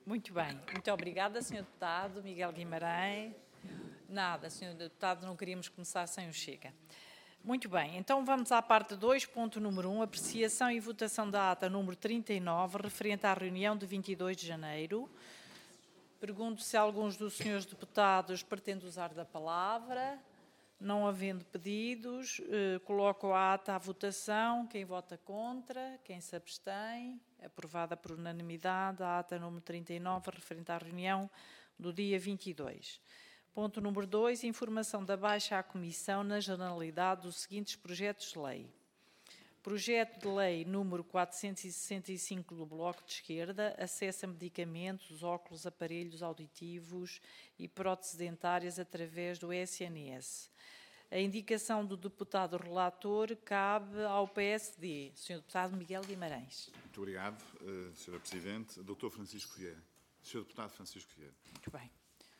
Muito bem. Muito obrigada, Sr. Deputado Miguel Guimarães. Nada, Sr. Deputado, não queríamos começar sem o Chega. Muito bem, então vamos à parte 2, ponto número 1, apreciação e votação da ata número 39, referente à reunião de 22 de janeiro. Pergunto se alguns dos senhores deputados pretendem usar da palavra. Não havendo pedidos, coloco a ata à votação. Quem vota contra? Quem se abstém? Aprovada por unanimidade a ata número 39, referente à reunião do dia 22. Ponto número 2, informação da Baixa à Comissão na generalidade dos seguintes projetos de lei. Projeto de lei número 465 do Bloco de Esquerda, acesso a medicamentos, óculos, aparelhos auditivos e próteses dentárias através do SNS. A indicação do deputado relator cabe ao PSD. Sr. Deputado Miguel Guimarães. Muito obrigado, Sra. Presidente. Dr. Francisco Vieira. Sr. Deputado Francisco Vieira. Muito bem.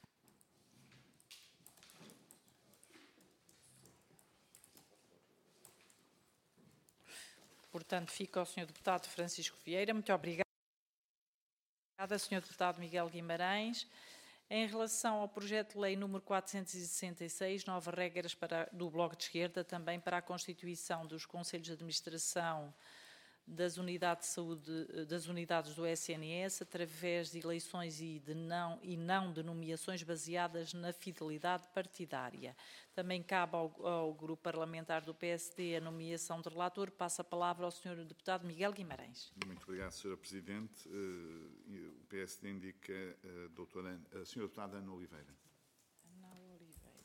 Portanto, fica ao Sr. Deputado Francisco Vieira. Muito obrigada, Sr. Deputado Miguel Guimarães. Em relação ao projeto de lei número 466, novas regras do Bloco de Esquerda, também para a constituição dos conselhos de administração das unidades de saúde, das unidades do SNS, através de eleições e não de nomeações baseadas na fidelidade partidária. Também cabe ao grupo parlamentar do PSD a nomeação de relator. Passo a palavra ao Sr. Deputado Miguel Guimarães. Muito obrigado, Sra. Presidente. O PSD indica a Sra. Deputada Ana Oliveira. Ana Oliveira.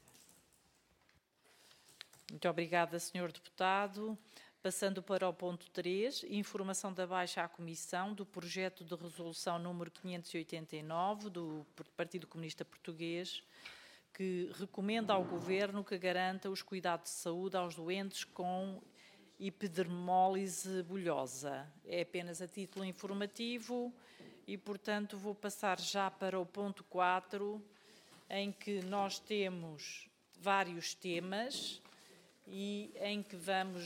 Muito obrigada, Sr. Deputado. Passando para o ponto 3, informação da Baixa à Comissão do projeto de resolução número 589 do Partido Comunista Português, que recomenda ao Governo que garanta os cuidados de saúde aos doentes com epidermólise bulhosa. É apenas a título informativo e, portanto, vou passar já para o ponto 4, em que nós temos vários temas e em que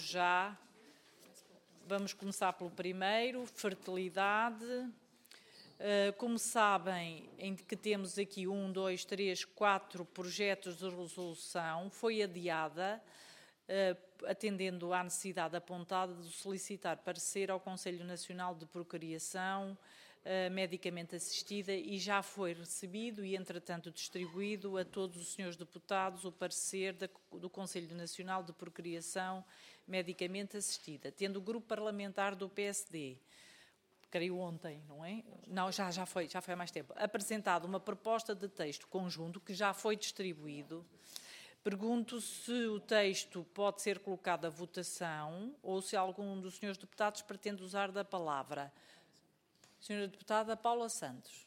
vamos começar pelo primeiro, fertilidade. Como sabem, em que temos aqui 1, 2, 3, 4 projetos de resolução, foi adiada, atendendo à necessidade apontada de solicitar parecer ao Conselho Nacional de Procriação medicamente assistida e já foi recebido e, entretanto, distribuído a todos os senhores deputados o parecer do Conselho Nacional de Procriação medicamente assistida, tendo o grupo parlamentar do PSD, creio ontem, não é? Não, já foi há mais tempo, apresentado uma proposta de texto conjunto que já foi distribuído. Pergunto se o texto pode ser colocado à votação ou se algum dos senhores deputados pretende usar da palavra. Senhora Deputada Paula Santos.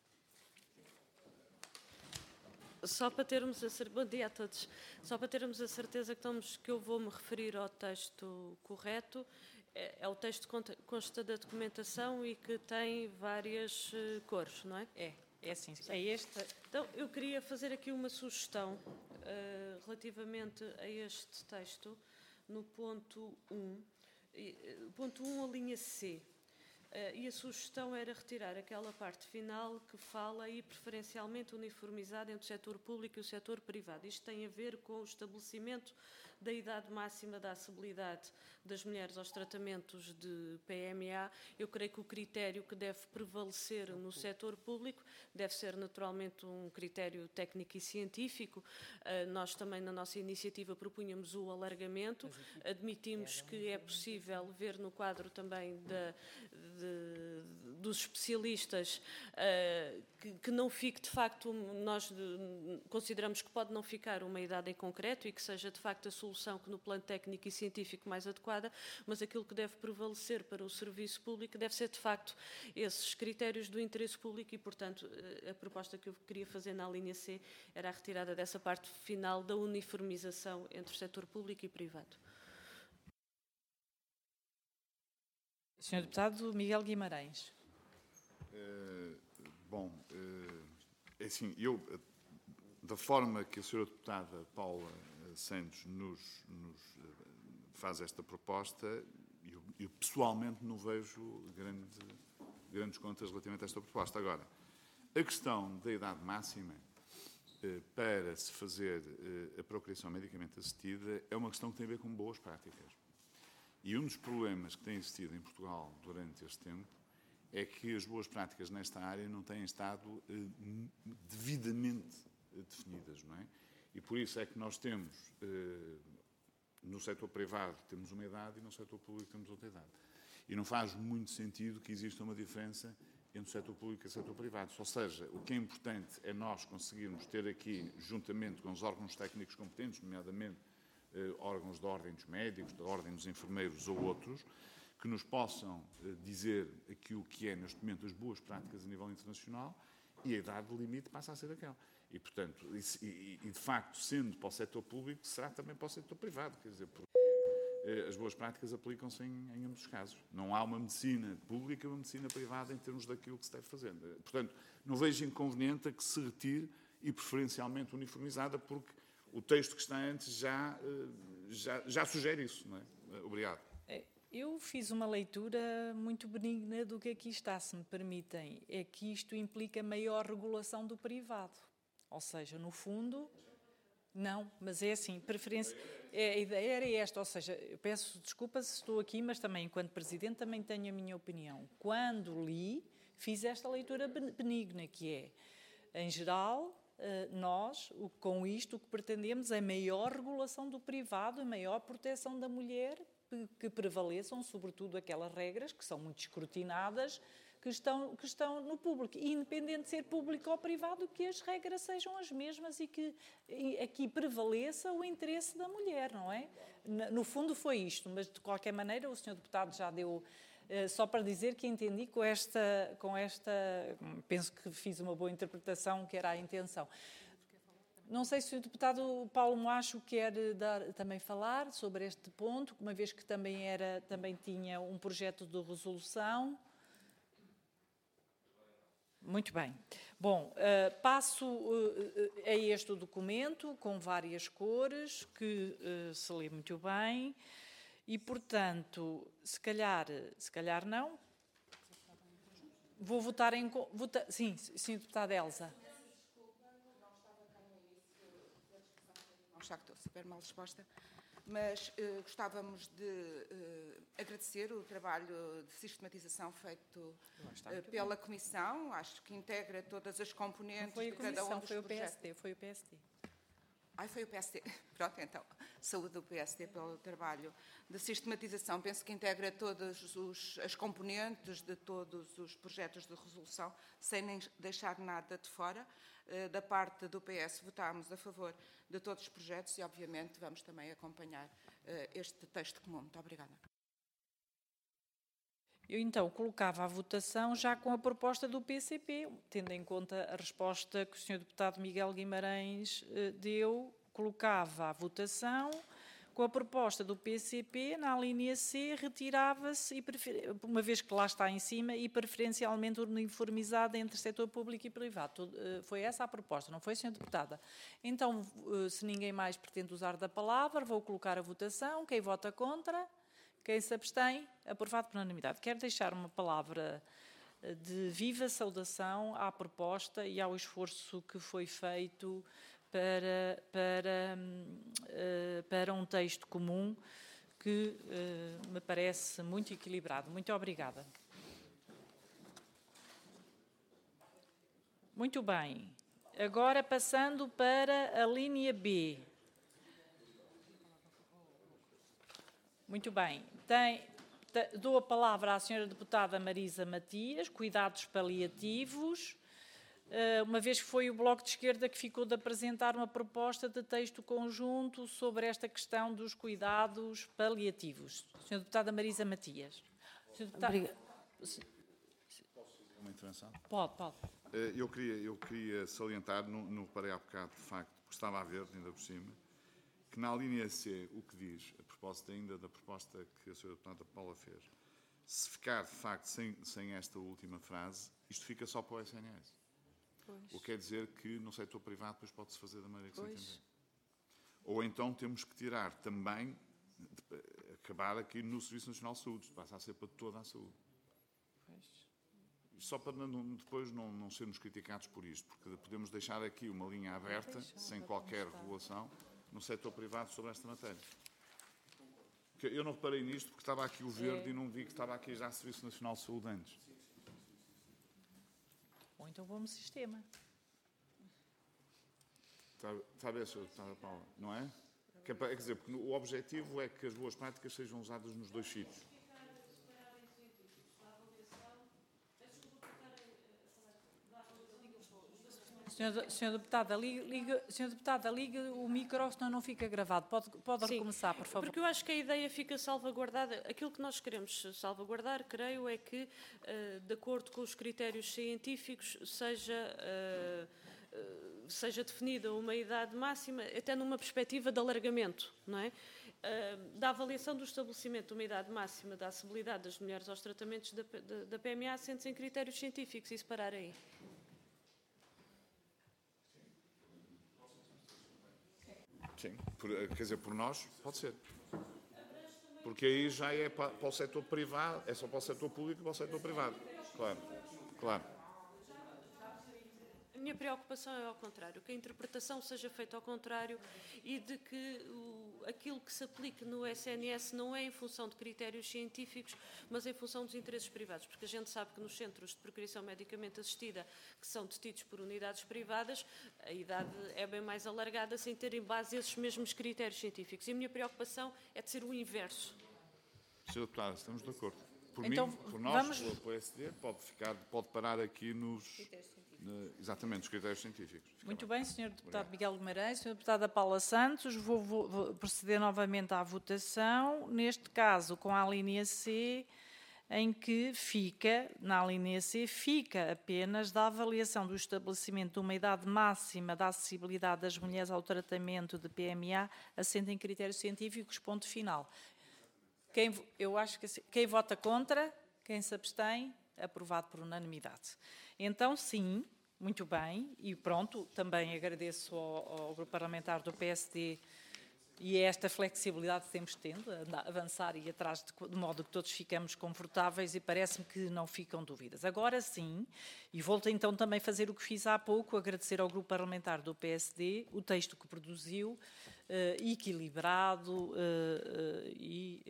Só para termos bom dia a todos. Só para termos a certeza que eu vou me referir ao texto correto. É o texto que consta da documentação e que tem várias cores, não é? É sim. É este. Então, eu queria fazer aqui uma sugestão relativamente a este texto, no ponto 1. Ponto 1, a linha C. E a sugestão era retirar aquela parte final que fala e preferencialmente uniformizada entre o setor público e o setor privado. Isto tem a ver com o estabelecimento da idade máxima da acessibilidade das mulheres aos tratamentos de PMA. Eu creio que o critério que deve prevalecer no setor público deve ser naturalmente um critério técnico e científico. Nós também na nossa iniciativa propunhamos o alargamento, admitimos que é possível ver no quadro também dos especialistas que não fique de facto, nós consideramos que pode não ficar uma idade em concreto e que seja de facto a solução que no plano técnico e científico mais adequada, mas aquilo que deve prevalecer para o serviço público deve ser de facto esses critérios do interesse público e, portanto, a proposta que eu queria fazer na linha C era a retirada dessa parte final da uniformização entre o setor público e privado. Senhor Deputado Miguel Guimarães. É assim, da forma que a Sra. Deputada Paula Santos nos faz esta proposta, eu pessoalmente não vejo grandes contas relativamente a esta proposta. Agora, a questão da idade máxima para se fazer a procriação medicamente assistida é uma questão que tem a ver com boas práticas. E um dos problemas que tem existido em Portugal durante este tempo é que as boas práticas nesta área não têm estado devidamente definidas, não é? E por isso é que nós temos, no setor privado, temos uma idade e no setor público temos outra idade. E não faz muito sentido que exista uma diferença entre o setor público e o setor privado. Ou seja, o que é importante é nós conseguirmos ter aqui, juntamente com os órgãos técnicos competentes, nomeadamente órgãos da ordem dos médicos, da ordem dos enfermeiros ou outros, que nos possam dizer aquilo que é, neste momento, as boas práticas a nível internacional, e a idade limite passa a ser aquela. E, portanto, de facto, sendo para o setor público, será também para o setor privado, quer dizer, porque as boas práticas aplicam-se em ambos os casos. Não há uma medicina pública e uma medicina privada em termos daquilo que se deve fazer. Portanto, não vejo inconveniente a que se retire e preferencialmente uniformizada, porque o texto que está antes já sugere isso, não é? Obrigado. Eu fiz uma leitura muito benigna do que aqui está, se me permitem. É que isto implica maior regulação do privado. Ou seja, no fundo, não, mas é assim, preferência. A ideia era esta, ou seja, eu peço desculpa se estou aqui, mas também, enquanto Presidente, também tenho a minha opinião. Quando li, fiz esta leitura benigna, que é, em geral, nós, com isto, o que pretendemos é maior regulação do privado e maior proteção da mulher, que prevaleçam, sobretudo, aquelas regras que são muito escrutinadas, que estão no público. E, independente de ser público ou privado, que as regras sejam as mesmas e que aqui prevaleça o interesse da mulher, não é? No fundo foi isto, mas de qualquer maneira o Sr. Deputado já deu, só para dizer que entendi com esta, penso que fiz uma boa interpretação, que era a intenção. Não sei se o deputado Paulo Moacho quer também falar sobre este ponto, uma vez que também tinha um projeto de resolução. Muito bem. Bom, passo a este o documento com várias cores, que se lê muito bem, e, portanto, se calhar não. Vou votar em... Sim, deputada Elsa. Já que estou super mal disposta, mas gostávamos de agradecer o trabalho de sistematização feito pela Comissão. Acho que integra todas as componentes de cada um dos projetos. Foi o PSD. Foi o PSD. Pronto, então, saúde do PSD pelo trabalho de sistematização. Penso que integra todas as componentes de todos os projetos de resolução, sem nem deixar nada de fora. Da parte do PS, votámos a favor de todos os projetos e, obviamente, vamos também acompanhar este texto comum. Muito obrigada. Eu, então, colocava à votação já com a proposta do PCP, tendo em conta a resposta que o Sr. Deputado Miguel Guimarães deu, colocava à votação com a proposta do PCP, na linha C, retirava-se, uma vez que lá está em cima, e preferencialmente uniformizada entre setor público e privado. Foi essa a proposta, não foi, Sra. Deputada? Então, se ninguém mais pretende usar da palavra, vou colocar a votação. Quem vota contra? Quem se abstém? Aprovado por unanimidade. Quero deixar uma palavra de viva saudação à proposta e ao esforço que foi feito para um texto comum que me parece muito equilibrado. Muito obrigada. Muito bem. Agora passando para a linha B. Muito bem. Dou a palavra à Sra. Deputada Marisa Matias, Cuidados Paliativos, uma vez que foi o Bloco de Esquerda que ficou de apresentar uma proposta de texto conjunto sobre esta questão dos cuidados paliativos. Sra. Deputada Marisa Matias. Obrigada. Uma intervenção? Pode. Eu queria salientar, não reparei há bocado, de facto, porque estava a ver, ainda por cima, que na linha C, o que diz, a propósito ainda da proposta que a Sra. Deputada Paula fez, se ficar, de facto, sem esta última frase, isto fica só para o SNS. Pois. O que quer dizer que no setor privado depois pode-se fazer da maneira que se entender. Ou então temos que tirar também, acabar aqui no Serviço Nacional de Saúde, isto passa a ser para toda a saúde. Pois. só para depois não sermos criticados por isto, porque podemos deixar aqui uma linha aberta, sem qualquer regulação, no setor privado sobre esta matéria. Eu não reparei nisto porque estava aqui o verde e não vi que estava aqui já o Serviço Nacional de Saúde antes. Ou então vamos sistema. Está a ver, Sra. Deputada Paula, não é? Quer dizer, porque o objetivo é que as boas práticas sejam usadas nos dois sítios. Senhora Deputada, ligue o micro, senão não fica gravado. Pode recomeçar, por favor. Porque eu acho que a ideia fica salvaguardada. Aquilo que nós queremos salvaguardar, creio, é que, de acordo com os critérios científicos, seja definida uma idade máxima, até numa perspectiva de alargamento, não é? Da avaliação do estabelecimento de uma idade máxima da acessibilidade das mulheres aos tratamentos da PMA, sendo-se em critérios científicos, e separar aí. Sim, quer dizer, por nós, pode ser. Porque aí já é para o setor privado, é só para o setor público e para o setor privado. Claro. A minha preocupação é ao contrário, que a interpretação seja feita ao contrário e de que aquilo que se aplique no SNS não é em função de critérios científicos, mas em função dos interesses privados, porque a gente sabe que nos centros de procriação medicamente assistida, que são detidos por unidades privadas, a idade é bem mais alargada sem ter em base esses mesmos critérios científicos. E a minha preocupação é de ser o inverso. Sr. Deputada, estamos de acordo. Por então, mim, por nós, pelo PSD, pode parar aqui nos... Exatamente, os critérios científicos. Muito bem, Sr. Deputado Miguel Guimarães, Sra. Deputada Paula Santos, vou proceder novamente à votação, neste caso com a linha C, em que na linha C, fica apenas da avaliação do estabelecimento de uma idade máxima da acessibilidade das mulheres ao tratamento de PMA, assente em critérios científicos, ponto final. Quem vota contra, quem se abstém, aprovado por unanimidade. Então, sim, muito bem, e pronto, também agradeço ao Grupo Parlamentar do PSD e a esta flexibilidade que temos tendo, a avançar e atrás, de modo que todos ficamos confortáveis e parece-me que não ficam dúvidas. Agora sim, e volto então também a fazer o que fiz há pouco, agradecer ao Grupo Parlamentar do PSD o texto que produziu, equilibrado e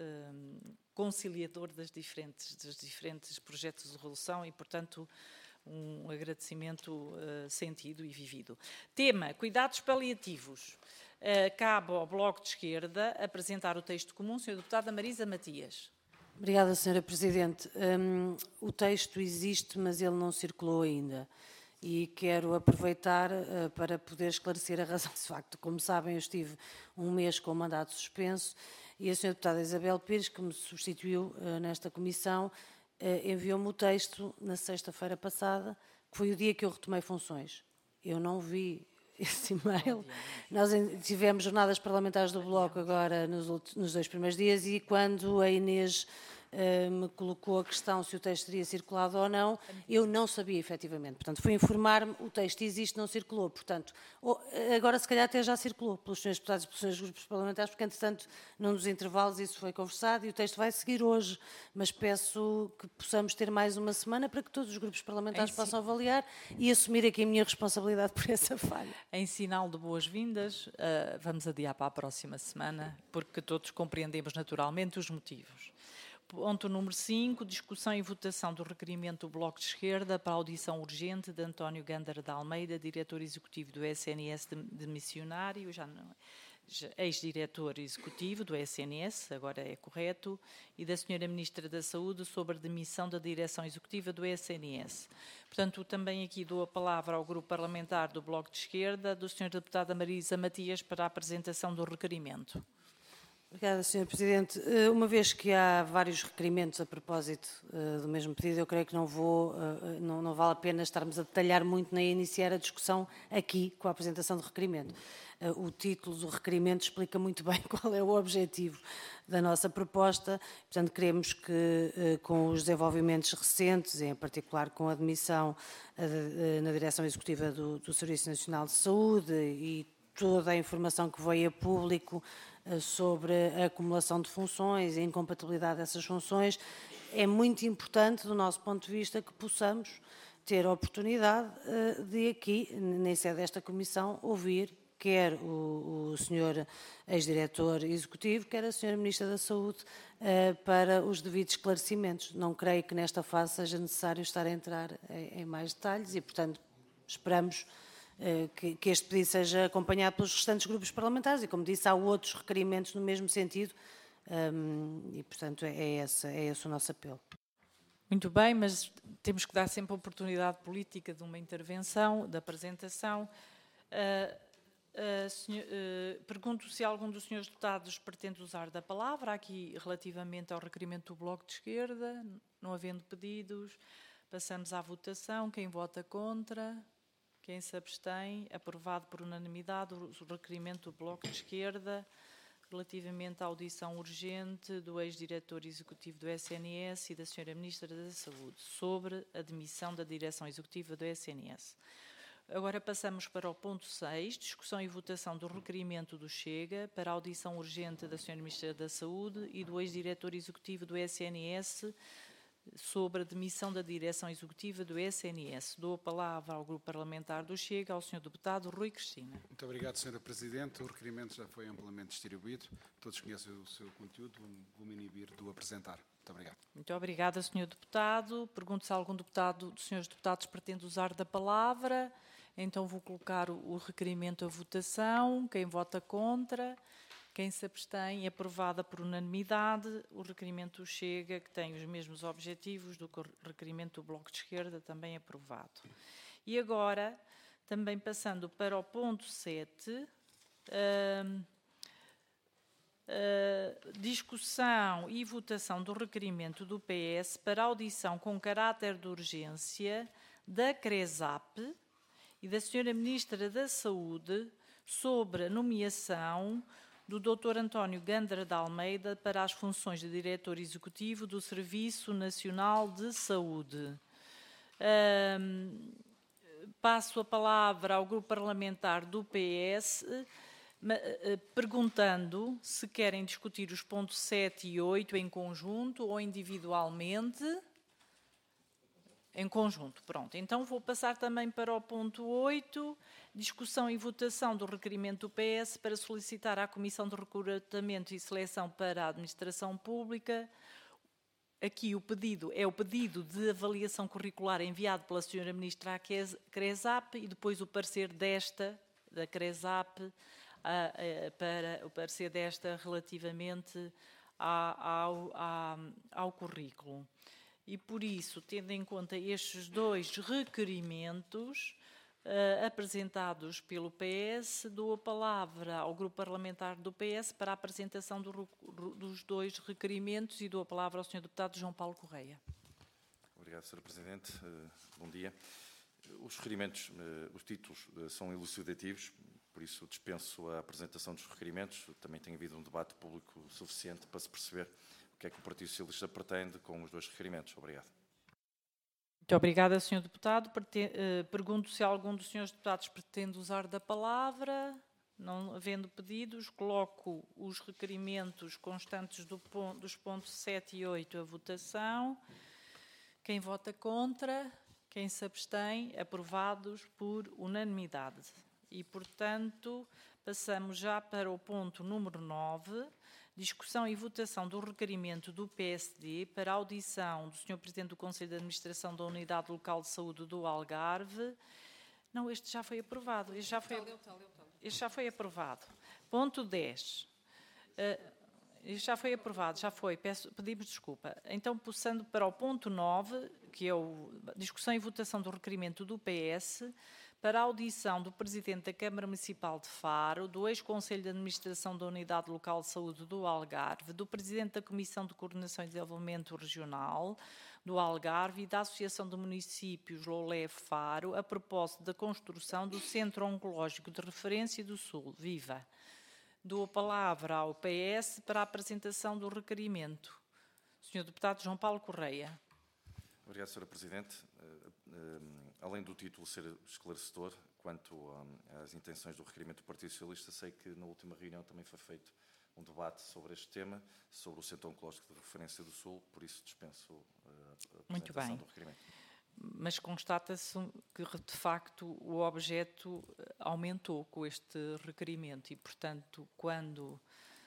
conciliador dos diferentes projetos de resolução e, portanto, um agradecimento sentido e vivido. Tema: cuidados paliativos. Cabe ao Bloco de Esquerda apresentar o texto comum. Sra. Deputada Marisa Matias. Obrigada, Sra. Presidente. O texto existe, mas ele não circulou ainda. E quero aproveitar para poder esclarecer a razão de facto. Como sabem, eu estive um mês com o mandato suspenso e a Sra. Deputada Isabel Pires, que me substituiu nesta comissão, enviou-me o texto na sexta-feira passada, que foi o dia que eu retomei funções. Eu não vi esse e-mail. Nós tivemos jornadas parlamentares do Bloco agora nos 2 primeiros dias e quando a Inês me colocou a questão se o texto teria circulado ou não, eu não sabia efetivamente. Portanto, fui informar-me, o texto existe, não circulou. Portanto, agora se calhar até já circulou pelos senhores deputados e pelos senhores grupos parlamentares, porque entretanto, num dos intervalos isso foi conversado e o texto vai seguir hoje. Mas peço que possamos ter mais uma semana para que todos os grupos parlamentares possam avaliar e assumir aqui a minha responsabilidade por essa falha. Em sinal de boas-vindas, vamos adiar para a próxima semana, porque todos compreendemos naturalmente os motivos. Ponto número 5, discussão e votação do requerimento do Bloco de Esquerda para a audição urgente de António Gândara de Almeida, diretor executivo do SNS de Missionário, ex-diretor executivo do SNS, agora é correto, e da Sra. Ministra da Saúde sobre a demissão da direção executiva do SNS. Portanto, também aqui dou a palavra ao Grupo Parlamentar do Bloco de Esquerda, do Sr. Deputada Marisa Matias, para a apresentação do requerimento. Obrigada, Sr. Presidente. Uma vez que há vários requerimentos a propósito do mesmo pedido, eu creio que não vale a pena estarmos a detalhar muito nem a iniciar a discussão aqui com a apresentação do requerimento. O título do requerimento explica muito bem qual é o objetivo da nossa proposta. Portanto, queremos que, com os desenvolvimentos recentes, em particular com a admissão na direção executiva do Serviço Nacional de Saúde e toda a informação que veio a público sobre a acumulação de funções e a incompatibilidade dessas funções. É muito importante, do nosso ponto de vista, que possamos ter a oportunidade de aqui, nem sede desta Comissão, ouvir quer o Sr. Ex-Diretor Executivo, quer a Sra. Ministra da Saúde, para os devidos esclarecimentos. Não creio que nesta fase seja necessário estar a entrar em mais detalhes e, portanto, esperamos que este pedido seja acompanhado pelos restantes grupos parlamentares e, como disse, há outros requerimentos no mesmo sentido e, portanto, é esse o nosso apelo. Muito bem, mas temos que dar sempre a oportunidade política de uma intervenção, de apresentação. Pergunto se algum dos senhores deputados pretende usar da palavra aqui relativamente ao requerimento do Bloco de Esquerda. Não havendo pedidos, passamos à votação. Quem vota contra? Quem se abstém? Aprovado por unanimidade o requerimento do Bloco de Esquerda relativamente à audição urgente do ex-diretor executivo do SNS e da Sra. Ministra da Saúde sobre a demissão da direção executiva do SNS. Agora passamos para o ponto 6, discussão e votação do requerimento do Chega para a audição urgente da Sra. Ministra da Saúde e do ex-diretor executivo do SNS sobre a demissão da direção executiva do SNS. Dou a palavra ao Grupo Parlamentar do Chega, ao Sr. Deputado Rui Cristina. Muito obrigado, Sra. Presidente. O requerimento já foi amplamente distribuído. Todos conhecem o seu conteúdo. Vou-me inibir de o apresentar. Muito obrigado. Muito obrigada, Sr. Deputado. Pergunto se algum deputado dos senhores deputados pretende usar da palavra. Então vou colocar o requerimento à votação. Quem vota contra? Quem se abstém? Aprovada por unanimidade. O requerimento Chega, que tem os mesmos objetivos do que o requerimento do Bloco de Esquerda, também aprovado. E agora, também passando para o ponto 7, discussão e votação do requerimento do PS para audição com caráter de urgência da CRESAP e da Sra. Ministra da Saúde sobre a nomeação do Dr. António Gandra de Almeida para as funções de Diretor Executivo do Serviço Nacional de Saúde. Passo a palavra ao Grupo Parlamentar do PS, perguntando se querem discutir os pontos 7 e 8 em conjunto ou individualmente. Em conjunto, pronto. Então vou passar também para o ponto 8, discussão e votação do requerimento do PS para solicitar à Comissão de Recrutamento e Seleção para a Administração Pública. Aqui o pedido é o pedido de avaliação curricular enviado pela Sra. Ministra à CRESAP e depois o parecer da CRESAP, para o parecer desta relativamente ao currículo. E por isso, tendo em conta estes dois requerimentos apresentados pelo PS, dou a palavra ao Grupo Parlamentar do PS para a apresentação dos dois requerimentos e dou a palavra ao Sr. Deputado João Paulo Correia. Obrigado, Sr. Presidente. Bom dia. Os requerimentos, os títulos são elucidativos, por isso dispenso a apresentação dos requerimentos. Também tem havido um debate público suficiente para se perceber o que é que o Partido Socialista pretende com os dois requerimentos. Obrigado. Muito obrigada, Sr. Deputado. Pergunto se algum dos senhores deputados pretende usar da palavra. Não havendo pedidos, coloco os requerimentos constantes dos pontos 7 e 8 à votação. Quem vota contra? Quem se abstém? Aprovados por unanimidade. E, portanto, passamos já para o ponto número 9, discussão e votação do requerimento do PSD para a audição do Sr. Presidente do Conselho de Administração da Unidade Local de Saúde do Algarve. Não, este já foi aprovado. Este já foi aprovado. Ponto 10. Este já foi aprovado, já foi. Pedimos desculpa. Então, passando para o ponto 9, que é a discussão e votação do requerimento do PS para a audição do Presidente da Câmara Municipal de Faro, do ex-Conselho de Administração da Unidade Local de Saúde do Algarve, do Presidente da Comissão de Coordenação e Desenvolvimento Regional do Algarve e da Associação de Municípios Lolé Faro, a propósito da construção do Centro Oncológico de Referência do Sul, VIVA. Dou a palavra ao PS para a apresentação do requerimento. Sr. Deputado João Paulo Correia. Obrigado, Sra. Presidente. além do título ser esclarecedor quanto às intenções do requerimento do Partido Socialista, sei que na última reunião também foi feito um debate sobre este tema, sobre o Centro Oncológico de Referência do Sul, por isso dispenso a apresentação do requerimento. Mas constata-se que, de facto, o objeto aumentou com este requerimento e, portanto, quando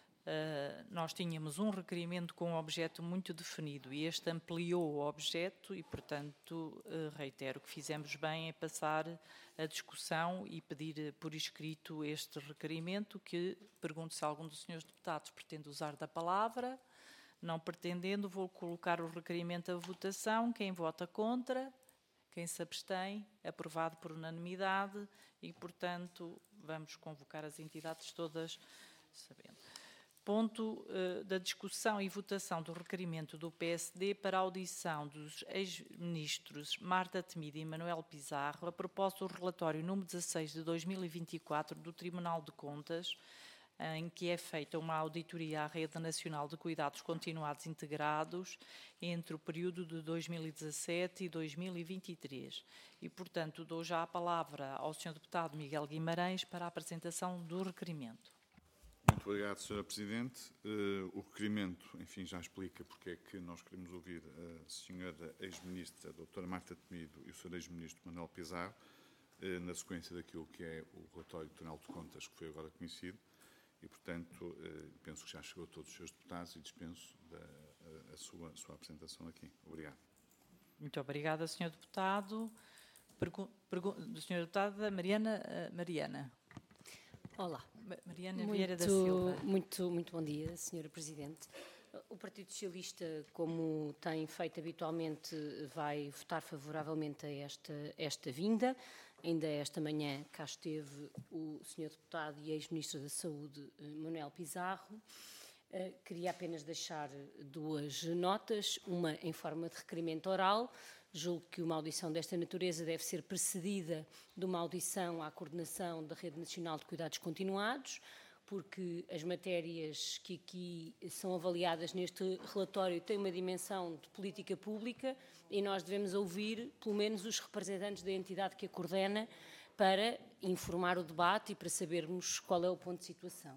nós tínhamos um requerimento com um objeto muito definido e este ampliou o objeto e, portanto, reitero que fizemos bem em passar a discussão e pedir por escrito este requerimento, que pergunto se algum dos senhores deputados pretende usar da palavra. Não pretendendo, vou colocar o requerimento à votação. Quem vota contra? Quem se abstém? Aprovado por unanimidade e, portanto, vamos convocar as entidades todas sabendo. Ponto da discussão e votação do requerimento do PSD para a audição dos ex-ministros Marta Temido e Manuel Pizarro, a propósito do relatório número 16 de 2024 do Tribunal de Contas, em que é feita uma auditoria à Rede Nacional de Cuidados Continuados Integrados entre o período de 2017 e 2023. E, portanto, dou já a palavra ao Sr. Deputado Miguel Guimarães para a apresentação do requerimento. Muito obrigado, Sra. Presidente. O requerimento, enfim, já explica porque é que nós queremos ouvir a Sra. Ex-Ministra, a Dra. Marta Temido e o Sr. Ex-Ministro Manuel Pizarro, na sequência daquilo que é o relatório do Tribunal de Contas, que foi agora conhecido, e, portanto, penso que já chegou a todos os seus deputados e dispenso a sua apresentação aqui. Obrigado. Muito obrigada, Sr. Deputado. Sra. Deputada Mariana. Olá. Mariana Vieira da Silva. Muito bom dia, Sra. Presidente. O Partido Socialista, como tem feito habitualmente, vai votar favoravelmente a esta vinda. Ainda esta manhã cá esteve o Sr. Deputado e ex-Ministro da Saúde, Manuel Pizarro. Queria apenas deixar duas notas, uma em forma de requerimento oral. Julgo que uma audição desta natureza deve ser precedida de uma audição à coordenação da Rede Nacional de Cuidados Continuados, porque as matérias que aqui são avaliadas neste relatório têm uma dimensão de política pública e nós devemos ouvir, pelo menos, os representantes da entidade que a coordena para informar o debate e para sabermos qual é o ponto de situação.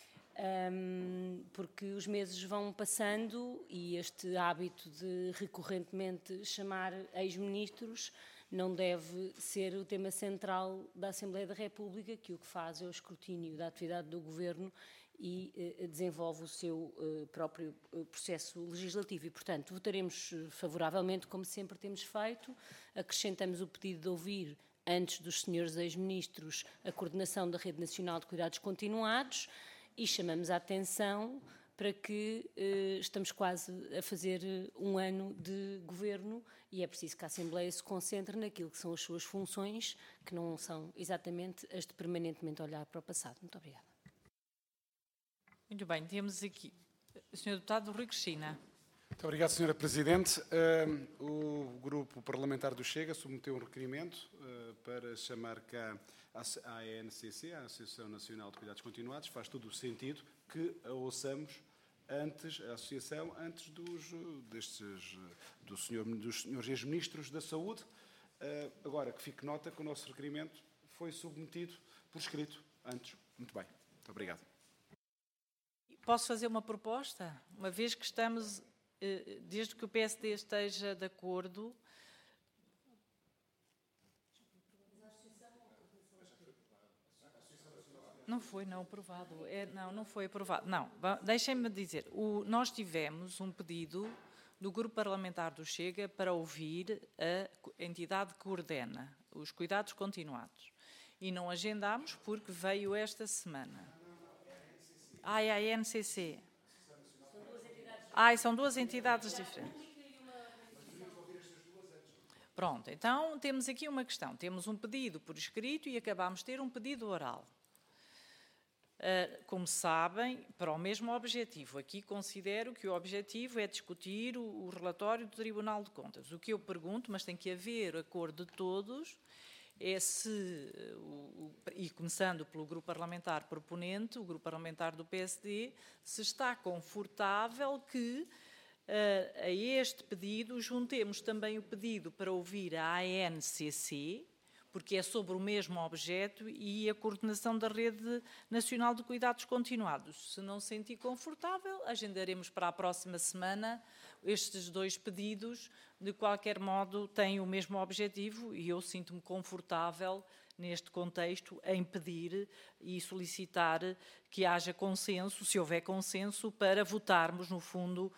Porque os meses vão passando e este hábito de recorrentemente chamar ex-ministros não deve ser o tema central da Assembleia da República, que o que faz é o escrutínio da atividade do Governo e desenvolve o seu próprio processo legislativo. E, portanto, votaremos favoravelmente, como sempre temos feito. Acrescentamos o pedido de ouvir, antes dos senhores ex-ministros, a coordenação da Rede Nacional de Cuidados Continuados e chamamos a atenção para que estamos quase a fazer um ano de governo e é preciso que a Assembleia se concentre naquilo que são as suas funções, que não são exatamente as de permanentemente olhar para o passado. Muito obrigada. Muito bem, temos aqui o Sr. Deputado Rui Cristina. Muito obrigado, Sra. Presidente. O Grupo Parlamentar do Chega submeteu um requerimento para chamar cá a ANCC, a Associação Nacional de Cuidados Continuados. Faz todo o sentido que a ouçamos antes, a Associação, antes dos senhores ex-ministros da Saúde. Agora, que fique nota que o nosso requerimento foi submetido por escrito antes. Muito bem. Muito obrigado. Posso fazer uma proposta? Uma vez que estamos, desde que o PSD esteja de acordo... Não foi aprovado. Não foi aprovado. Não, deixem-me dizer. Nós tivemos um pedido do Grupo Parlamentar do Chega para ouvir a entidade que coordena os cuidados continuados. E não agendámos porque veio esta semana. É a NCC. São duas entidades diferentes. Pronto, então temos aqui uma questão. Temos um pedido por escrito e acabámos de ter um pedido oral. Como sabem, para o mesmo objetivo. Aqui considero que o objetivo é discutir o relatório do Tribunal de Contas. O que eu pergunto, mas tem que haver acordo de todos, é se, e começando pelo grupo parlamentar proponente, o grupo parlamentar do PSD, se está confortável que a este pedido juntemos também o pedido para ouvir a ANCC, porque é sobre o mesmo objeto, e a coordenação da Rede Nacional de Cuidados Continuados. Se não se sentir confortável, agendaremos para a próxima semana estes dois pedidos. De qualquer modo, têm o mesmo objetivo e eu sinto-me confortável neste contexto em pedir e solicitar que haja consenso, se houver consenso, para votarmos, no fundo,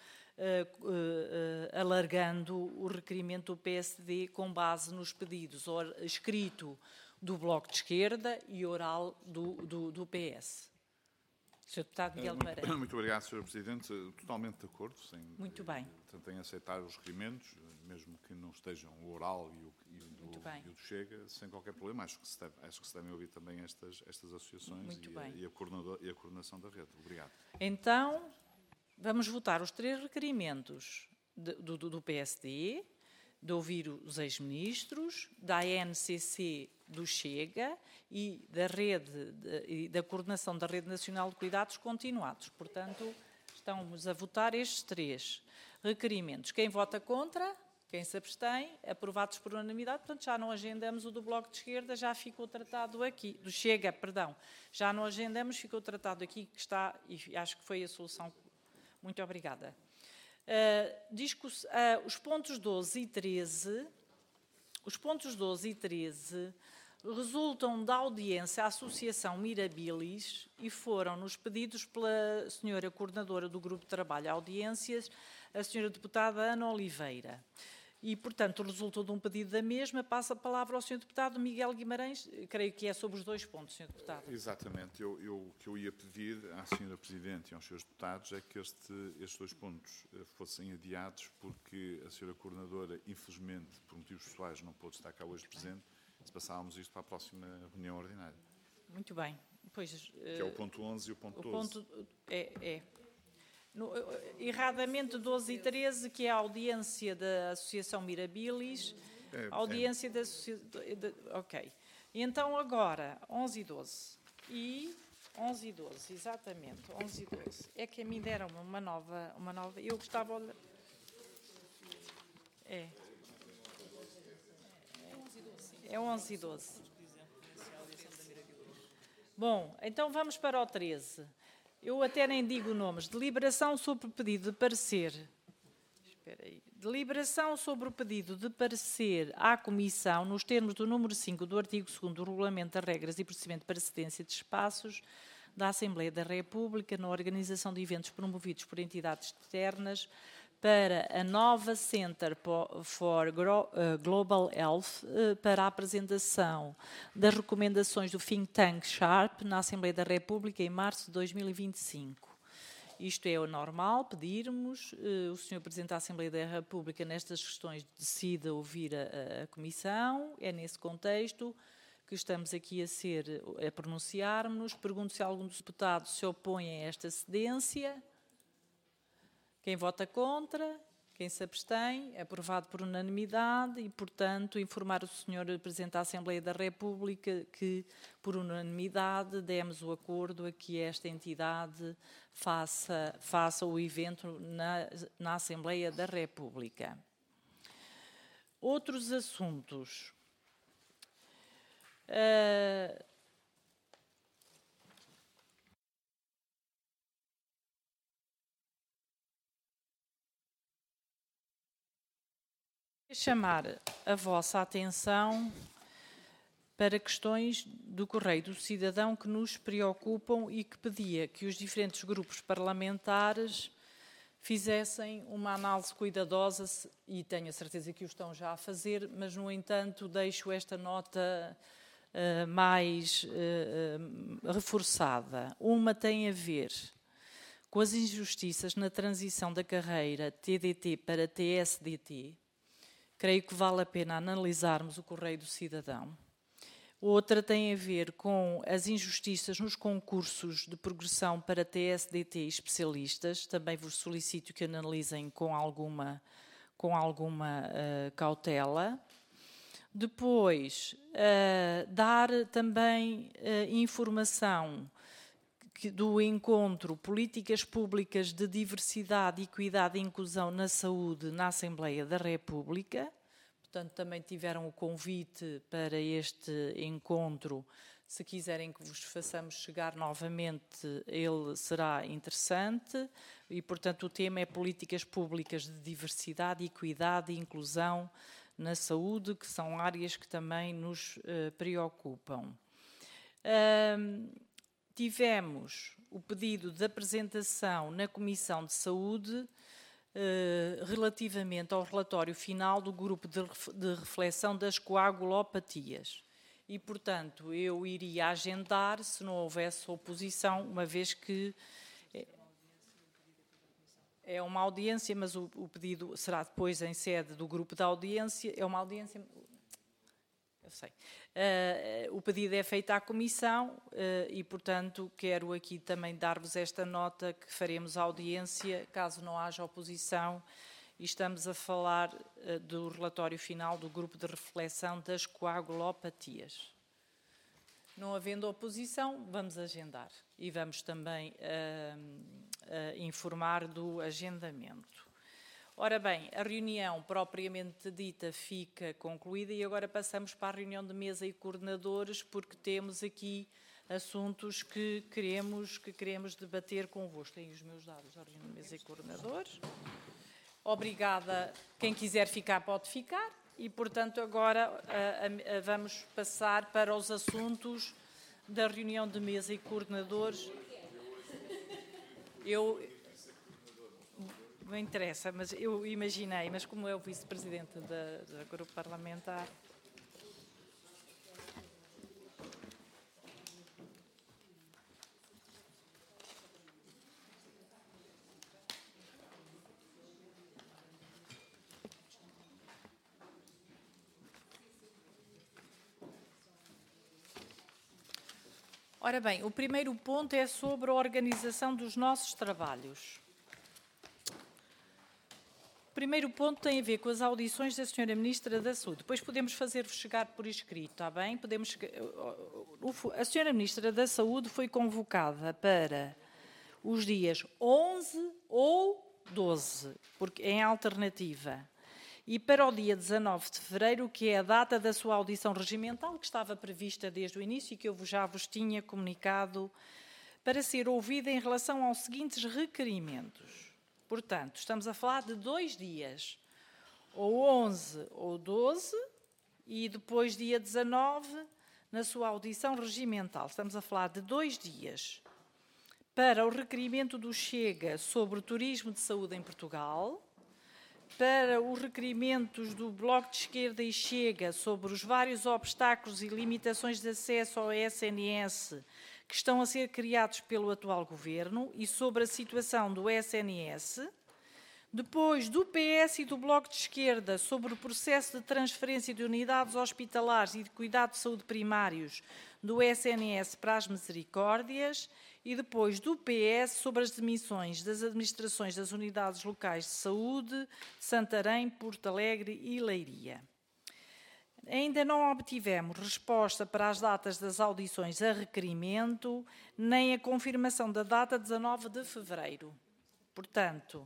alargando o requerimento do PSD com base nos pedidos escrito do Bloco de Esquerda e oral do PS. Sr. Deputado Miguel Guimarães. Muito obrigado, Sr. Presidente. Totalmente de acordo. Muito bem. Em aceitar os requerimentos, mesmo que não estejam o oral e o do Chega, sem qualquer problema. Acho que se devem ouvir também estas associações e a coordenação da rede. Obrigado. Então, vamos votar os 3 requerimentos do PSD, de ouvir os ex-ministros, da ANCC do Chega e da coordenação da Rede Nacional de Cuidados Continuados. Portanto, estamos a votar estes 3 requerimentos. Quem vota contra, quem se abstém, aprovados por unanimidade. Portanto, já não agendamos o do Bloco de Esquerda, já ficou tratado aqui. Do Chega, perdão. Já não agendamos, ficou tratado aqui, que está, e acho que foi a solução. Muito obrigada. Os pontos 12 e 13, resultam da audiência à Associação Mirabilis e foram-nos pedidos pela senhora coordenadora do Grupo de Trabalho Audiências, a senhora deputada Ana Oliveira. E, portanto, resultou de um pedido da mesma. Passo a palavra ao senhor deputado Miguel Guimarães. Creio que é sobre os 2 pontos, senhor deputado. Exatamente. O que eu ia pedir à senhora Presidente e aos senhores deputados é que estes 2 pontos fossem adiados, porque a senhora coordenadora, infelizmente, por motivos pessoais, não pôde estar cá hoje presente, se passávamos isto para a próxima reunião ordinária. Muito bem. Pois, que é o ponto 11 e o ponto 12. Erradamente 12 e 13, que é a audiência da Associação Mirabilis. Audiência da Associação... Ok. Então, agora, 11 e 12. E 11 e 12, exatamente. 11 e 12. É que a mim deram-me uma nova... Eu gostava... É 11 e 12. Bom, então vamos para o 13. Eu até nem digo nomes. Deliberação sobre o pedido de parecer. Espera aí. Deliberação sobre o pedido de parecer à Comissão, nos termos do número 5 do artigo 2º do Regulamento das Regras e Procedimento para Cedência de Espaços da Assembleia da República na organização de eventos promovidos por entidades externas para a nova Center for Global Health para a apresentação das recomendações do think tank Sharp na Assembleia da República em março de 2025. Isto é o normal, pedirmos, o Sr. Presidente da Assembleia da República nestas questões decida ouvir a Comissão, é nesse contexto que estamos aqui a pronunciarmos-nos. Pergunto se algum dos deputados se opõe a esta cedência. Quem vota contra? Quem se abstém? Aprovado por unanimidade e, portanto, informar o Sr. Presidente da Assembleia da República que, por unanimidade, demos o acordo a que esta entidade faça o evento na Assembleia da República. Outros assuntos. Chamar a vossa atenção para questões do Correio do Cidadão que nos preocupam e que pedia que os diferentes grupos parlamentares fizessem uma análise cuidadosa, e tenho a certeza que o estão já a fazer, mas, no entanto, deixo esta nota mais reforçada. Uma tem a ver com as injustiças na transição da carreira TDT para TSDT. Creio que vale a pena analisarmos o Correio do Cidadão. Outra tem a ver com as injustiças nos concursos de progressão para TSDT e especialistas. Também vos solicito que analisem com alguma cautela. Depois, dar também informação do encontro Políticas Públicas de Diversidade, Equidade e Inclusão na Saúde na Assembleia da República. Portanto, também tiveram o convite para este encontro. Se quiserem que vos façamos chegar novamente, ele será interessante. E, portanto, o tema é Políticas Públicas de Diversidade, Equidade e Inclusão na Saúde, que são áreas que também nos preocupam. Tivemos o pedido de apresentação na Comissão de Saúde relativamente ao relatório final do grupo de reflexão das coagulopatias. E, portanto, eu iria agendar, se não houvesse oposição, uma vez que é uma audiência, mas o pedido será depois em sede do grupo da audiência. É uma audiência... Eu sei. O pedido é feito à Comissão e, portanto, quero aqui também dar-vos esta nota que faremos a audiência, caso não haja oposição, e estamos a falar do relatório final do grupo de reflexão das coagulopatias. Não havendo oposição, vamos agendar e vamos também informar do agendamento. Ora bem, a reunião propriamente dita fica concluída e agora passamos para a reunião de mesa e coordenadores, porque temos aqui assuntos que queremos debater convosco. Tenho os meus dados da reunião de mesa e coordenadores. Obrigada. Quem quiser ficar, pode ficar. E, portanto, agora vamos passar para os assuntos da reunião de mesa e coordenadores. Não interessa, mas eu imaginei, mas como é o vice-presidente do grupo parlamentar... Ora bem, o primeiro ponto é sobre a organização dos nossos trabalhos. O primeiro ponto tem a ver com as audições da Sra. Ministra da Saúde. Depois podemos fazer-vos chegar por escrito, está bem? A Sra. Ministra da Saúde foi convocada para os dias 11 ou 12, porque em alternativa, e para o dia 19 de fevereiro, que é a data da sua audição regimental, que estava prevista desde o início e que eu já vos tinha comunicado, para ser ouvida em relação aos seguintes requerimentos. Portanto, estamos a falar de 2 dias, ou 11 ou 12, e depois dia 19, na sua audição regimental. Estamos a falar de 2 dias para o requerimento do Chega sobre o turismo de saúde em Portugal, para os requerimentos do Bloco de Esquerda e Chega sobre os vários obstáculos e limitações de acesso ao SNS que estão a ser criados pelo atual Governo e sobre a situação do SNS, depois do PS e do Bloco de Esquerda sobre o processo de transferência de unidades hospitalares e de cuidado de saúde primários do SNS para as Misericórdias e depois do PS sobre as demissões das administrações das unidades locais de saúde de Santarém, Porto Alegre e Leiria. Ainda não obtivemos resposta para as datas das audições a requerimento, nem a confirmação da data 19 de fevereiro. Portanto,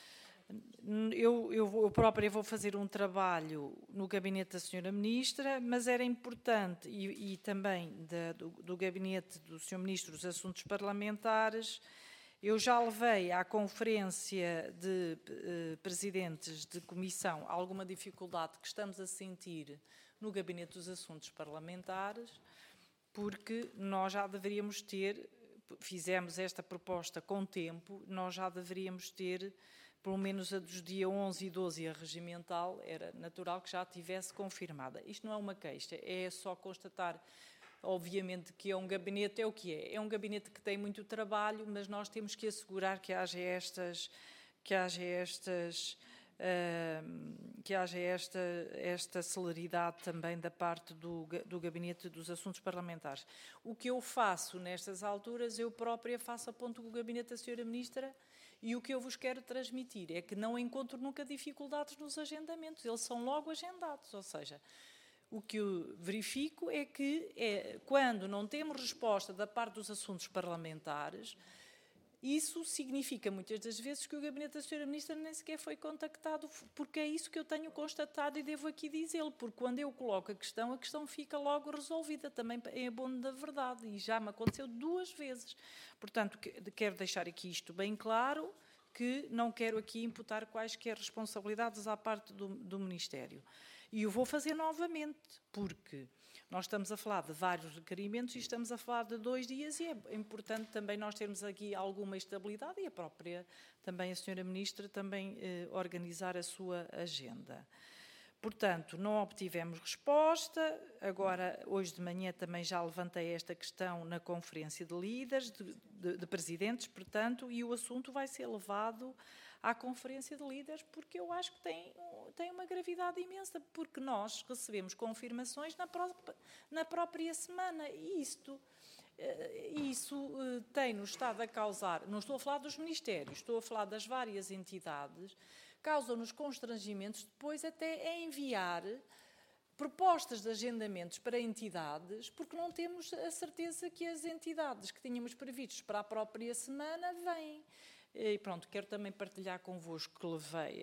eu própria vou fazer um trabalho no gabinete da Sra. Ministra, mas era importante, e também do gabinete do Sr. Ministro dos Assuntos Parlamentares, eu já levei à conferência de presidentes de comissão alguma dificuldade que estamos a sentir no gabinete dos Assuntos Parlamentares, porque nós já deveríamos ter, fizemos esta proposta com tempo, nós já deveríamos ter, pelo menos a dos dias 11 e 12 a regimental, era natural que já tivesse confirmada. Isto não é uma queixa, é só constatar, obviamente, que é um gabinete, é o que é. É um gabinete que tem muito trabalho, mas nós temos que assegurar que haja esta celeridade também da parte do Gabinete dos Assuntos Parlamentares. O que eu faço nestas alturas, eu própria faço a ponto com o Gabinete da Sra. Ministra, e o que eu vos quero transmitir é que não encontro nunca dificuldades nos agendamentos, eles são logo agendados, ou seja, o que eu verifico é que quando não temos resposta da parte dos assuntos parlamentares, isso significa muitas das vezes que o gabinete da Sra. Ministra nem sequer foi contactado, porque é isso que eu tenho constatado e devo aqui dizê-lo, porque quando eu coloco a questão fica logo resolvida, também em abono da verdade, e já me aconteceu 2 vezes. Portanto, quero deixar aqui isto bem claro, que não quero aqui imputar quaisquer responsabilidades à parte do Ministério. E eu vou fazer novamente, porque nós estamos a falar de vários requerimentos e estamos a falar de 2 dias, e é importante também nós termos aqui alguma estabilidade, e a própria, também a Sra. Ministra, também organizar a sua agenda. Portanto, não obtivemos resposta. Agora, hoje de manhã, também já levantei esta questão na Conferência de Líderes, de Presidentes, portanto, e o assunto vai ser levado à Conferência de Líderes, porque eu acho que tem uma gravidade imensa, porque nós recebemos confirmações na própria semana, e isso tem-nos estado a causar, não estou a falar dos ministérios, estou a falar das várias entidades, causam-nos constrangimentos depois até a enviar propostas de agendamentos para entidades, porque não temos a certeza que as entidades que tínhamos previstos para a própria semana vêm. E pronto, quero também partilhar convosco que levei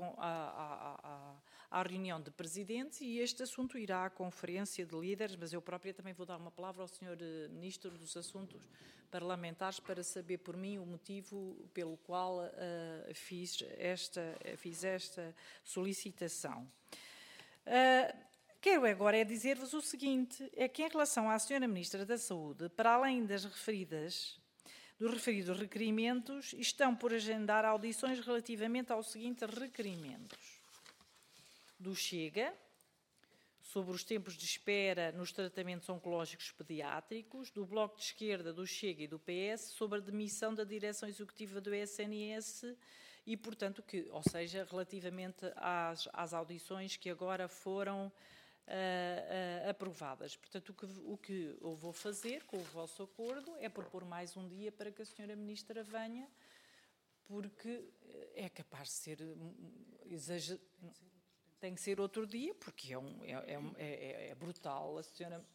à reunião de presidentes, e este assunto irá à Conferência de Líderes, mas eu própria também vou dar uma palavra ao Sr. Ministro dos Assuntos Parlamentares para saber por mim o motivo pelo qual fiz esta solicitação. Quero agora dizer-vos o seguinte, é que em relação à Sra. Ministra da Saúde, para além dos referidos requerimentos, estão por agendar audições relativamente aos seguintes requerimentos. Do Chega, sobre os tempos de espera nos tratamentos oncológicos pediátricos, do Bloco de Esquerda, do Chega e do PS, sobre a demissão da direção executiva do SNS e, portanto, ou seja, relativamente às audições que agora foram aprovadas. Portanto, o que eu vou fazer, com o vosso acordo, é propor mais um dia para que a Sra. Ministra venha, porque é capaz de ser exagerado. Tem que ser outro dia, porque é brutal a senhora.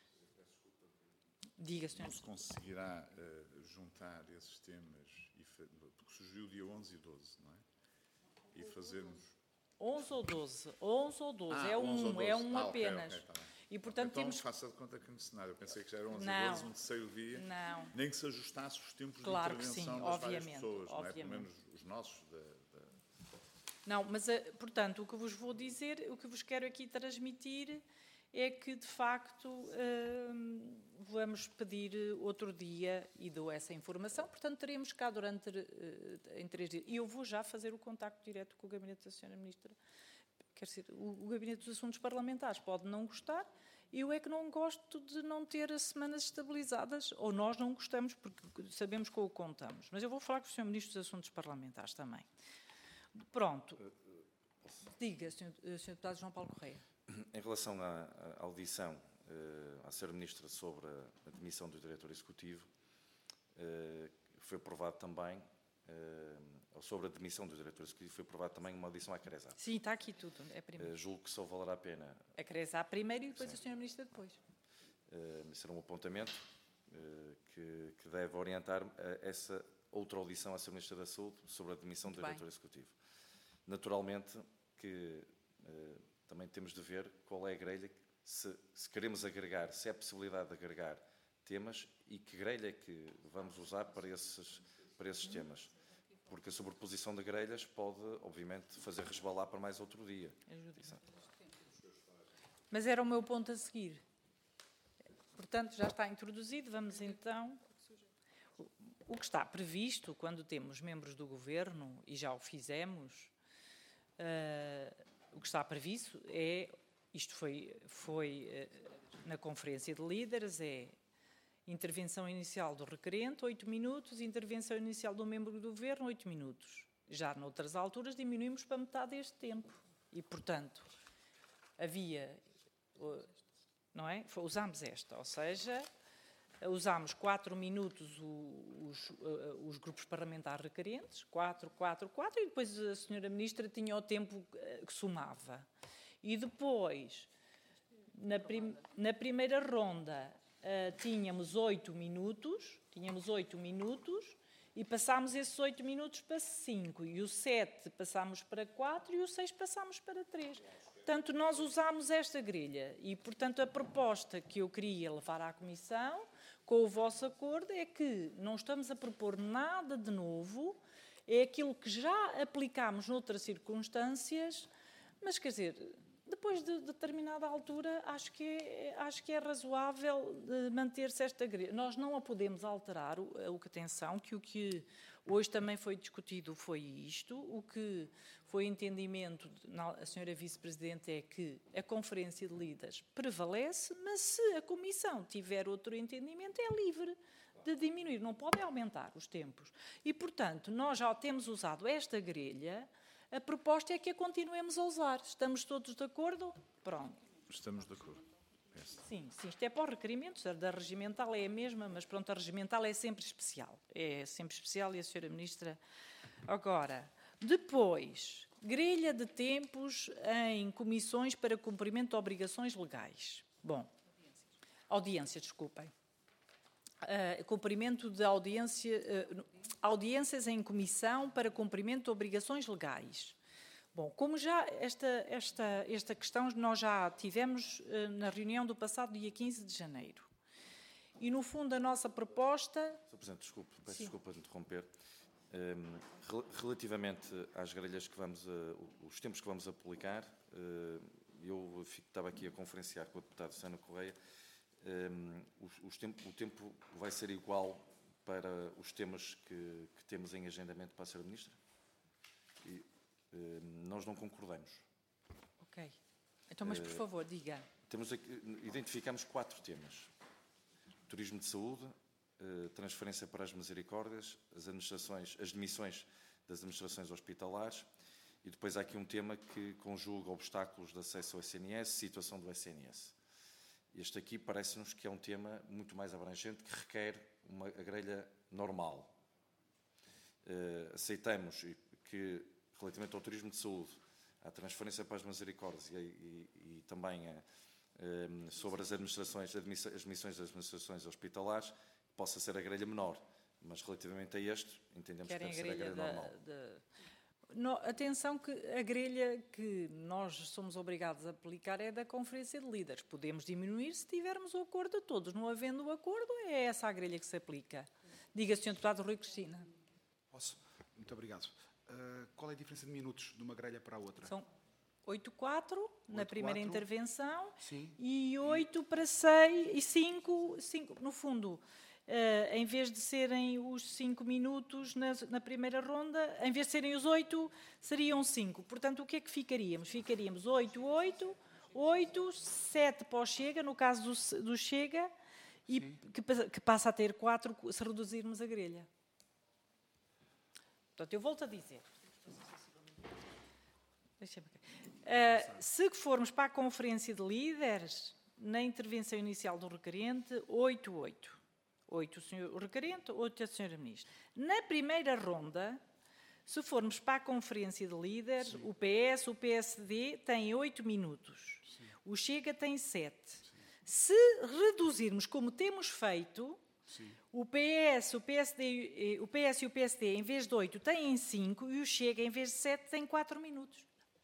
Diga, senhora. Não se conseguirá juntar esses temas, porque surgiu dia 11 e 12, não é? E fazermos... 11 ou 12? 11 ou 12, é 11 ou 12. É um Okay, apenas. tá bem. E, portanto, então, temos... faça de conta que no cenário. Eu pensei que já era 11 não, e 12, um terceiro dia. Não. Nem que se ajustasse os tempos claro de intervenção sim, das obviamente, várias pessoas, obviamente. não é? Pelo menos os nossos. Não, mas, portanto, o que vos vou dizer, o que vos quero aqui transmitir é que, de facto, vamos pedir outro dia e dou essa informação. Portanto, teremos cá em 3 dias. E eu vou já fazer o contacto direto com o Gabinete da Sra. Ministra. Quer dizer, o Gabinete dos Assuntos Parlamentares pode não gostar, eu é que não gosto de não ter as semanas estabilizadas, ou nós não gostamos, porque sabemos com o que contamos. Mas eu vou falar com o Sr. Ministro dos Assuntos Parlamentares também. Pronto. Diga, Sr. Deputado João Paulo Correia. Em relação à audição à Sra. Ministra sobre a demissão do Diretor Executivo, foi aprovado também, ou sobre a demissão do Diretor Executivo, foi aprovado também uma audição à CRESA. Sim, está aqui tudo. É primeiro. Julgo que só valerá a pena. A CRESA primeiro e depois sim. a Sra. Ministra depois. Será um apontamento que deve orientar essa outra audição à Sra. Ministra da Saúde sobre a demissão do Diretor Executivo. Naturalmente que também temos de ver qual é a grelha, se queremos agregar, se é possibilidade de agregar temas e que grelha é que vamos usar para esses temas. Porque a sobreposição de grelhas pode, obviamente, fazer resbalar para mais outro dia. Mas era o meu ponto a seguir. Portanto, já está introduzido. Vamos então... O que está previsto quando temos membros do Governo, e já o fizemos, o que está previsto é, isto foi na Conferência de Líderes, é intervenção inicial do requerente, 8 minutos, intervenção inicial do membro do Governo, 8 minutos. Já noutras alturas diminuímos para metade deste tempo. E, portanto, havia, não é? Usámos esta, ou seja, usámos 4 minutos os grupos parlamentares requerentes, 4, e depois a Sra. Ministra tinha o tempo que somava. E depois na primeira ronda tínhamos 8 minutos, e passámos esses 8 minutos para 5, e o 7 passámos para 4 e o 6 passámos para 3. Portanto, nós usámos esta grelha e, portanto, a proposta que eu queria levar à Comissão, com o vosso acordo, é que não estamos a propor nada de novo, é aquilo que já aplicámos noutras circunstâncias, mas, quer dizer, depois de determinada altura, acho que é razoável manter-se esta grelha. Nós não a podemos alterar, atenção, que o que hoje também foi discutido foi isto, o que foi entendimento da senhora Vice-Presidente é que a Conferência de Líderes prevalece, mas se a Comissão tiver outro entendimento, é livre de diminuir, não pode aumentar os tempos. E, portanto, nós já temos usado esta grelha. A proposta é que a continuemos a usar. Estamos todos de acordo? Pronto. Estamos de acordo. Sim, isto é para os requerimentos. A da regimental é a mesma, mas pronto, a regimental é sempre especial. É sempre especial e a senhora Ministra... Agora, depois, grelha de tempos em comissões para cumprimento de obrigações legais. Bom, audiências, desculpem. Cumprimento de audiências em comissão para cumprimento de obrigações legais. Bom, como já esta questão nós já tivemos na reunião do passado dia 15 de janeiro. E, no fundo, a nossa proposta... Sr. Presidente, peço desculpa de interromper. Relativamente às grelhas que os tempos que vamos aplicar, eu estava aqui a conferenciar com o deputado Sana Correia. O tempo vai ser igual para os temas que temos em agendamento para a Sra. Ministra? E nós não concordamos. Ok. Então, mas por favor, diga. Identificamos 4 temas. Turismo de saúde, transferência para as misericórdias, as demissões das administrações hospitalares, e depois há aqui um tema que conjuga obstáculos de acesso ao SNS, situação do SNS. Este aqui parece-nos que é um tema muito mais abrangente, que requer uma grelha normal. Aceitamos que, relativamente ao turismo de saúde, à transferência para as misericórdias e também sobre as admissões das administrações hospitalares, possa ser a grelha menor. Mas, relativamente a este, entendemos que deve ser a grelha normal. Atenção que a grelha que nós somos obrigados a aplicar é da Conferência de Líderes. Podemos diminuir se tivermos o acordo de todos. Não havendo o acordo, é essa a grelha que se aplica. Diga, Sr. Deputado Rui Cristina. Posso? Muito obrigado. Qual é a diferença de minutos de uma grelha para a outra? São 8-4 na primeira intervenção. Sim. E 8 para 6 e 5, no fundo... em vez de serem os 5 minutos na primeira ronda, em vez de serem os 8, seriam 5. Portanto, o que é que ficaríamos? Ficaríamos 8, 8, 8, 7 para o Chega, no caso do Chega, e que passa a ter 4 se reduzirmos a grelha. Portanto, eu volto a dizer. Se formos para a Conferência de Líderes, na intervenção inicial do requerente, 8, 8. 8 o senhor requerente, 8 a senhora Ministra. Na primeira ronda, se formos para a Conferência de Líderes, o PS, o PSD têm 8 minutos. Sim. O Chega tem 7. Sim. Se reduzirmos como temos feito, sim, o PS, o PS e o PSD, em vez de 8, têm 5 e o Chega, em vez de 7, tem 4 minutos.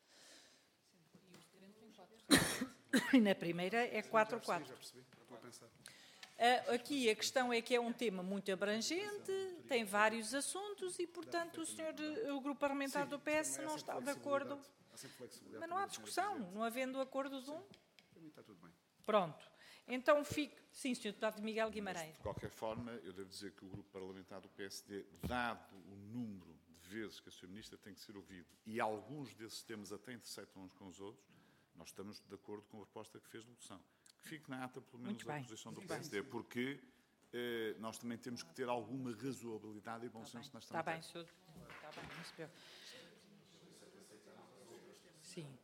E na primeira é 4, 4. Já percebi, estou a pensar. Aqui a questão é que é um tema muito abrangente, tem vários assuntos e, portanto, o grupo parlamentar do PS não está de acordo. Mas não há discussão, não havendo acordo de um. Está tudo bem. Pronto. Então fico... Sim, Sr. Deputado Miguel Guimarães. De qualquer forma, eu devo dizer que o grupo parlamentar do PSD, dado o número de vezes que a Sra. Ministra tem que ser ouvido, e alguns desses temas até intersectam uns com os outros, nós estamos de acordo com a proposta que fez de locução. Fique na ata, pelo menos, a posição do PSD, porque nós também temos que ter alguma razoabilidade e bom senso na Está bem, estratégia. Está bem, não se preocupe. Sim.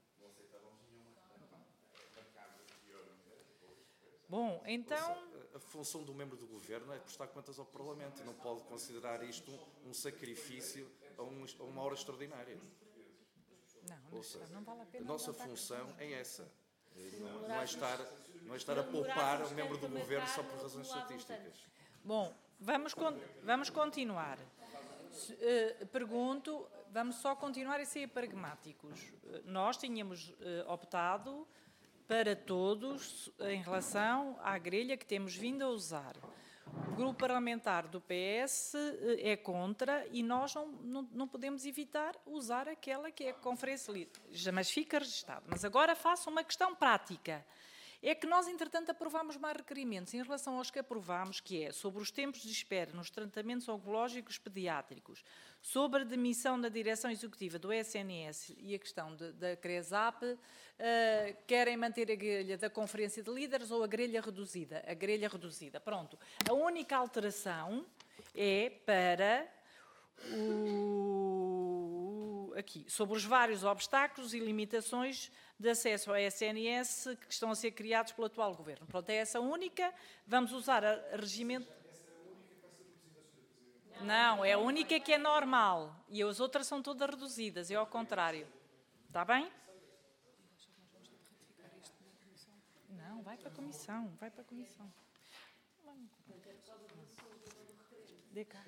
Bom, então... A função do membro do Governo é prestar contas ao Parlamento e não pode considerar isto um sacrifício a uma hora extraordinária. Não vale a pena. A nossa função é essa. Não é estar Não é estar a poupar um membro do Governo só por razões estatísticas. Bom, vamos continuar. Pergunto, vamos só continuar e ser pragmáticos. Nós tínhamos optado para todos em relação à grelha que temos vindo a usar. O grupo parlamentar do PS é contra e nós não podemos evitar usar aquela que é a conferência livre. Mas fica registado. Mas agora faço uma questão prática. É que nós, entretanto, aprovámos mais requerimentos em relação aos que aprovámos, que é sobre os tempos de espera nos tratamentos oncológicos pediátricos, sobre a demissão da direção executiva do SNS e a questão da CRESAP, querem manter a grelha da conferência de líderes ou a grelha reduzida? A grelha reduzida. Pronto. A única alteração é para aqui, sobre os vários obstáculos e limitações de acesso ao SNS que estão a ser criados pelo atual Governo. Pronto, é essa única. Vamos usar a regimento... Não, é a única que é normal. E as outras são todas reduzidas. É ao contrário. Está bem? Não, vai para a comissão. Vai para a comissão. Dê cá.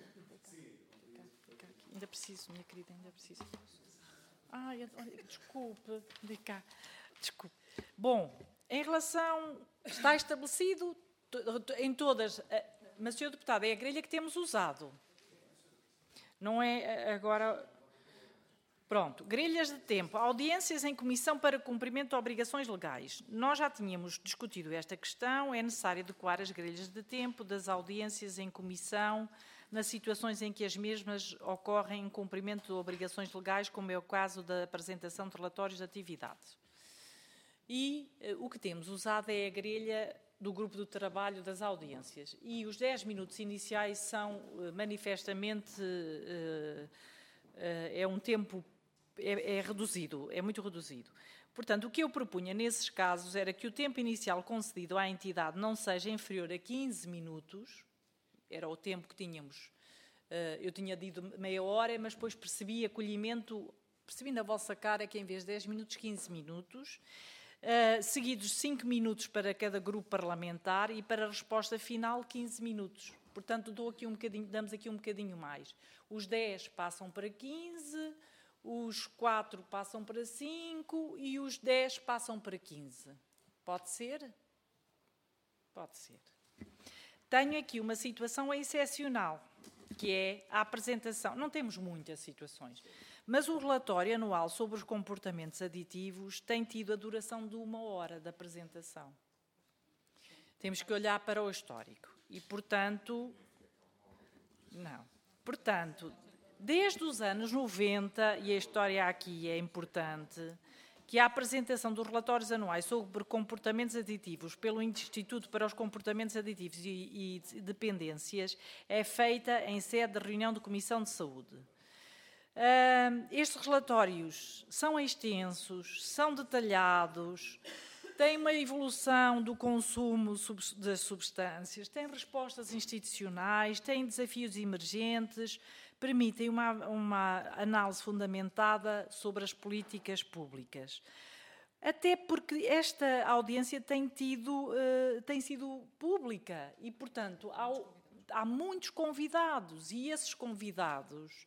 Ainda preciso, minha querida, ainda preciso. Ai, desculpe, de cá. Desculpe. Bom, em relação... Está estabelecido em todas... Mas, Sr. Deputado, é a grelha que temos usado. Não é agora... Pronto. Grelhas de tempo. Audiências em comissão para cumprimento de obrigações legais. Nós já tínhamos discutido esta questão. É necessário adequar as grelhas de tempo das audiências em comissão nas situações em que as mesmas ocorrem em cumprimento de obrigações legais, como é o caso da apresentação de relatórios de atividade. E o que temos usado é a grelha do grupo de trabalho das audiências. E os 10 minutos iniciais são manifestamente... é um tempo... É reduzido, é muito reduzido. Portanto, o que eu propunha nesses casos era que o tempo inicial concedido à entidade não seja inferior a 15 minutos, era o tempo que tínhamos. Eu tinha dito meia hora, mas depois percebi na vossa cara que em vez de 10 minutos, 15 minutos, seguidos 5 minutos para cada grupo parlamentar e para a resposta final 15 minutos. Portanto, damos aqui um bocadinho mais. Os 10 passam para 15, os 4 passam para 5 e os 10 passam para 15. Pode ser? Pode ser. Tenho aqui uma situação excepcional, que é a apresentação. Não temos muitas situações, mas o relatório anual sobre os comportamentos aditivos tem tido a duração de 1 hora de apresentação. Temos que olhar para o histórico. E, portanto, não. Portanto, desde os anos 90, e a história aqui é importante, que a apresentação dos relatórios anuais sobre comportamentos aditivos pelo Instituto para os Comportamentos Aditivos e Dependências é feita em sede de reunião de Comissão de Saúde. Estes relatórios são extensos, são detalhados, têm uma evolução do consumo das substâncias, têm respostas institucionais, têm desafios emergentes, permitem uma análise fundamentada sobre as políticas públicas. Até porque esta audiência tem sido pública e, portanto, há muitos convidados e esses convidados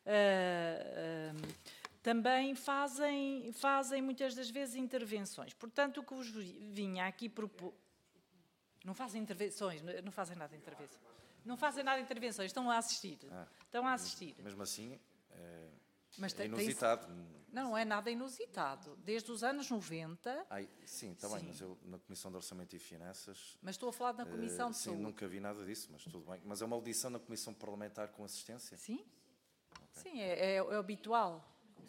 também fazem muitas das vezes intervenções. Portanto, o que vos vinha aqui propor... Não fazem intervenções, não fazem nada de intervenção. Não fazem nada de intervenções, estão a assistir. Estão a assistir. Mesmo assim, é inusitado. Não é nada inusitado. Desde os anos 90... Sim, está bem, mas eu na Comissão de Orçamento e Finanças... Mas estou a falar da Comissão de Saúde. Sim, nunca vi nada disso, mas tudo bem. Mas é uma audição na Comissão Parlamentar com assistência? Sim. Okay. Sim, é habitual.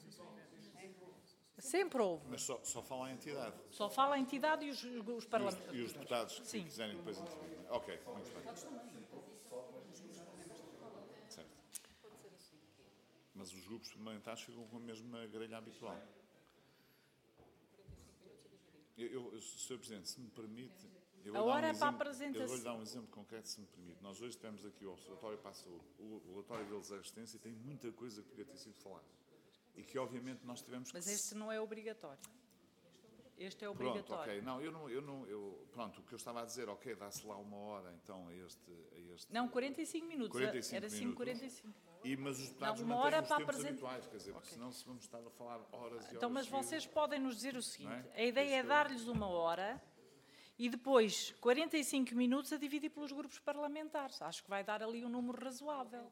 Sempre houve. Mas só fala a entidade. Só fala a entidade e os parlamentares. E os deputados que Sim. quiserem depois intervir. Ok, muito bem. Certo. Mas os grupos parlamentares ficam com a mesma grelha habitual. Sr. Presidente, se me permite... A hora é para a apresentação. Eu vou-lhe dar um exemplo concreto, se me permite. Nós hoje temos aqui o relatório para a saúde. O relatório deles da assistência tem muita coisa que podia ter sido falada. E que, obviamente, nós tivemos que... Mas este não é obrigatório. Este é Pronto, obrigatório. ok. Não, pronto, o que eu estava a dizer, ok, dá-se lá 1 hora, então, a este... Não, 45 minutos. 45 era 5h45. Mas os deputados Não, 1 hora mantêm os para tempos apresentar. habituais, quer dizer, porque senão se vamos estar a falar horas e horas Então, mas seguidas. vocês podem nos dizer o seguinte, Não é? a ideia é dar-lhes 1 hora e depois 45 minutos a dividir pelos grupos parlamentares. Acho que vai dar ali um número razoável.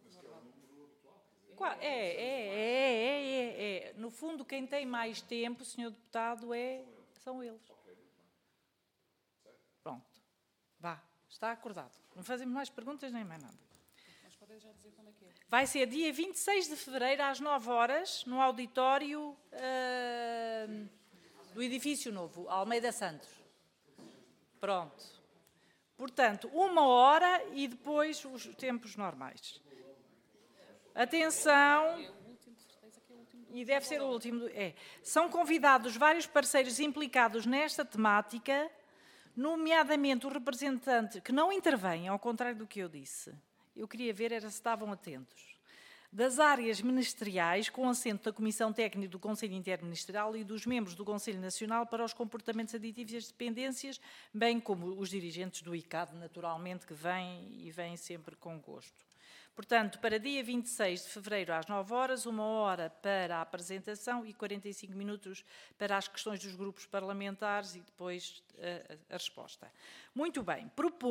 No fundo, quem tem mais tempo, Sr. Deputado, são eles. Pronto. Vá, está acordado. Não fazemos mais perguntas nem mais nada. Vai ser dia 26 de fevereiro, às 9 horas, no auditório do Edifício Novo, Almeida Santos. Pronto. Portanto, 1 hora e depois os tempos normais. Atenção. E deve ser o último. São convidados vários parceiros implicados nesta temática, nomeadamente o representante, que não intervém, ao contrário do que eu disse. Eu queria ver era se estavam atentos. Das áreas ministeriais, com assento da Comissão Técnica do Conselho Interministerial e dos membros do Conselho Nacional para os Comportamentos Aditivos e as Dependências, bem como os dirigentes do ICAD, naturalmente, que vêm sempre com gosto. Portanto, para dia 26 de fevereiro, às 9 horas, 1 hora para a apresentação e 45 minutos para as questões dos grupos parlamentares e depois a resposta. Muito bem.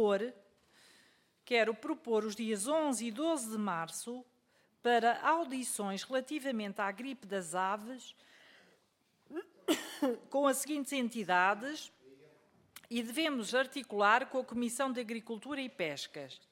Quero propor os dias 11 e 12 de março para audições relativamente à gripe das aves com as seguintes entidades e devemos articular com a Comissão de Agricultura e Pescas.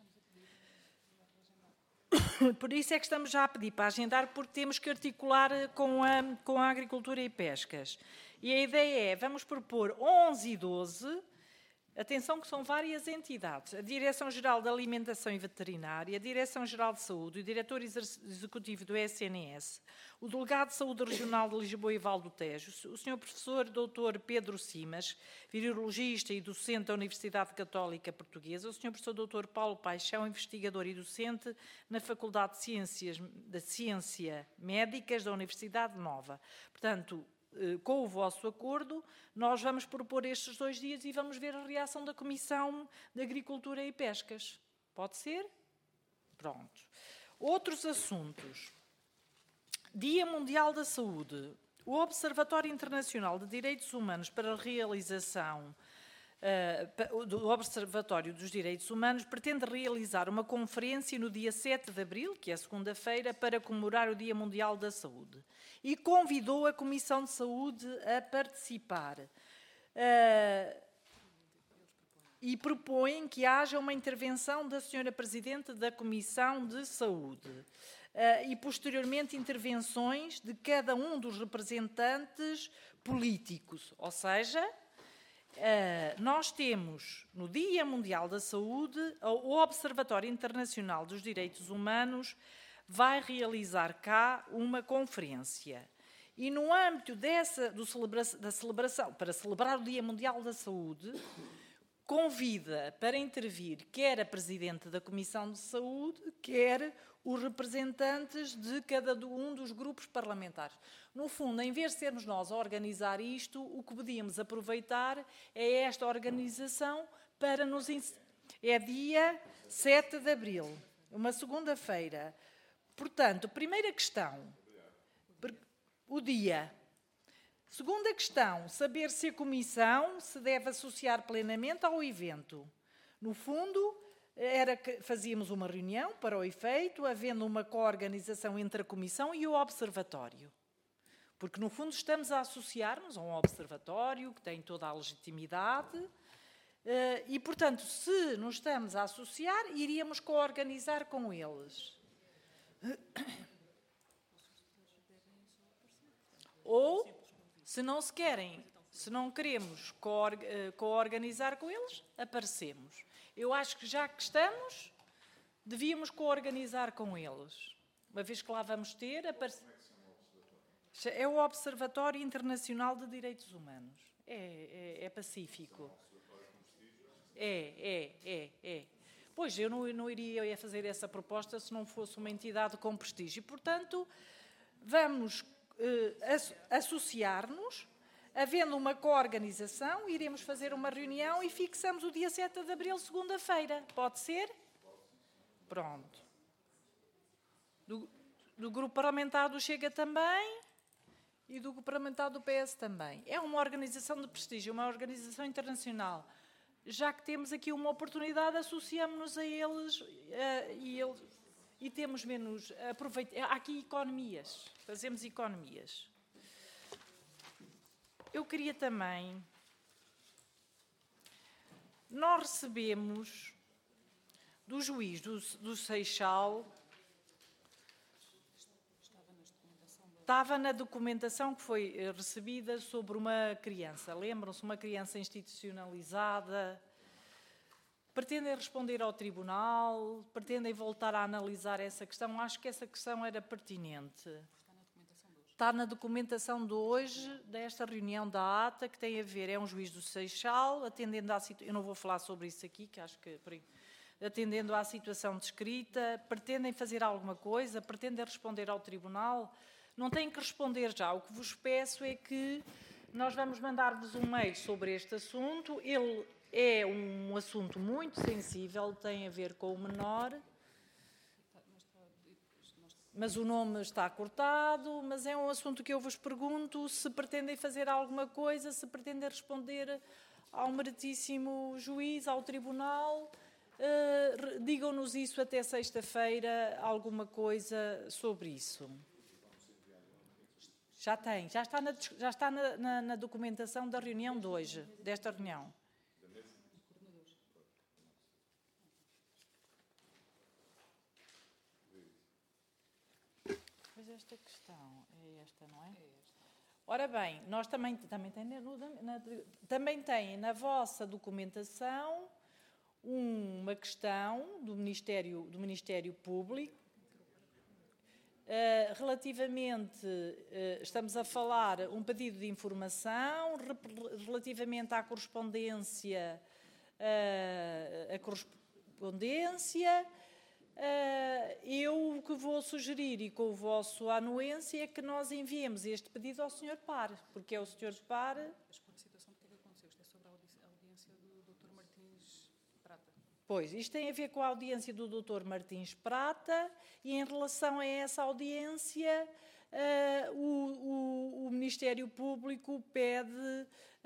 Por isso é que estamos já a pedir para agendar, porque temos que articular com a Agricultura e Pescas. E a ideia é, vamos propor 11 e 12, atenção que são várias entidades, a Direção-Geral da Alimentação e Veterinária, a Direção-Geral de Saúde, o Diretor Executivo do SNS, o Delegado de Saúde Regional de Lisboa e Val do Tejo, o Sr. Professor Dr. Pedro Simas, virologista e docente da Universidade Católica Portuguesa, o Sr. Professor Dr. Paulo Paixão, investigador e docente na Faculdade de Ciência Médicas da Universidade Nova. Portanto, com o vosso acordo, nós vamos propor estes 2 dias e vamos ver a reação da Comissão de Agricultura e Pescas. Pode ser? Pronto. Outros assuntos. Dia Mundial da Saúde. O Observatório Internacional de Direitos Humanos para a realização do Observatório dos Direitos Humanos pretende realizar uma conferência no dia 7 de abril, que é segunda-feira, para comemorar o Dia Mundial da Saúde. E convidou a Comissão de Saúde a participar. E propõem que haja uma intervenção da Sra. Presidente da Comissão de Saúde. E, posteriormente, intervenções de cada um dos representantes políticos. Ou seja, nós temos, no Dia Mundial da Saúde, o Observatório Internacional dos Direitos Humanos vai realizar cá uma conferência. E no âmbito da celebração, para celebrar o Dia Mundial da Saúde, convida para intervir quer a Presidente da Comissão de Saúde, quer os representantes de cada um dos grupos parlamentares. No fundo, em vez de sermos nós a organizar isto, o que podíamos aproveitar é esta organização para nos... É dia 7 de abril, uma segunda-feira. Portanto, primeira questão, o dia. Segunda questão, saber se a Comissão se deve associar plenamente ao evento. No fundo, fazíamos uma reunião para o efeito, havendo uma coorganização entre a Comissão e o Observatório. Porque, no fundo, estamos a associar-nos a um Observatório que tem toda a legitimidade e, portanto, se nos estamos a associar, iríamos coorganizar com eles. Ou, se não queremos coorganizar com eles, aparecemos. Eu acho que já que estamos, devíamos coorganizar com eles. Uma vez que lá vamos ter... É o Observatório Internacional de Direitos Humanos. É pacífico. É. Pois, eu não iria fazer essa proposta se não fosse uma entidade com prestígio. Portanto, vamos associar-nos Havendo uma coorganização, iremos fazer uma reunião e fixamos o dia 7 de abril, segunda-feira. Pode ser? Pronto. Do Grupo Parlamentar do Chega também e do Grupo Parlamentar do PS também. É uma organização de prestígio, uma organização internacional. Já que temos aqui uma oportunidade, associamos-nos a eles e temos menos... Há aqui economias, fazemos economias. Eu queria também... Nós recebemos do juiz do Seixal... Estava na documentação que foi recebida sobre uma criança. Lembram-se? Uma criança institucionalizada. Pretendem responder ao tribunal? Pretendem voltar a analisar essa questão? Acho que essa questão era pertinente. Está na documentação de hoje, desta reunião da ATA, que tem a ver, é um juiz do Seixal, atendendo à situação... Eu não vou falar sobre isso aqui, que acho que... Atendendo à situação descrita, pretendem fazer alguma coisa? Pretendem responder ao tribunal? Não têm que responder já. O que vos peço é que nós vamos mandar-vos um mail sobre este assunto. Ele é um assunto muito sensível, tem a ver com o menor, mas o nome está cortado, mas é um assunto que eu vos pergunto se pretendem fazer alguma coisa, se pretendem responder ao meritíssimo juiz, ao tribunal. Digam-nos isso até sexta-feira, alguma coisa sobre isso. Já tem, já está na documentação da reunião de hoje, desta reunião. Pois esta questão é esta, não é? É esta. Ora bem, nós também tem na vossa documentação uma questão do Ministério Público. Relativamente, estamos a falar um pedido de informação relativamente à correspondência, eu o que vou sugerir e com a vossa anuência é que nós enviemos este pedido ao Sr. Par, porque é o Sr. Par... Mas por situação, do que é que aconteceu? Isto é sobre a audiência do Dr. Martins Prata. Pois, isto tem a ver com a audiência do Dr. Martins Prata e em relação a essa audiência o Ministério Público pede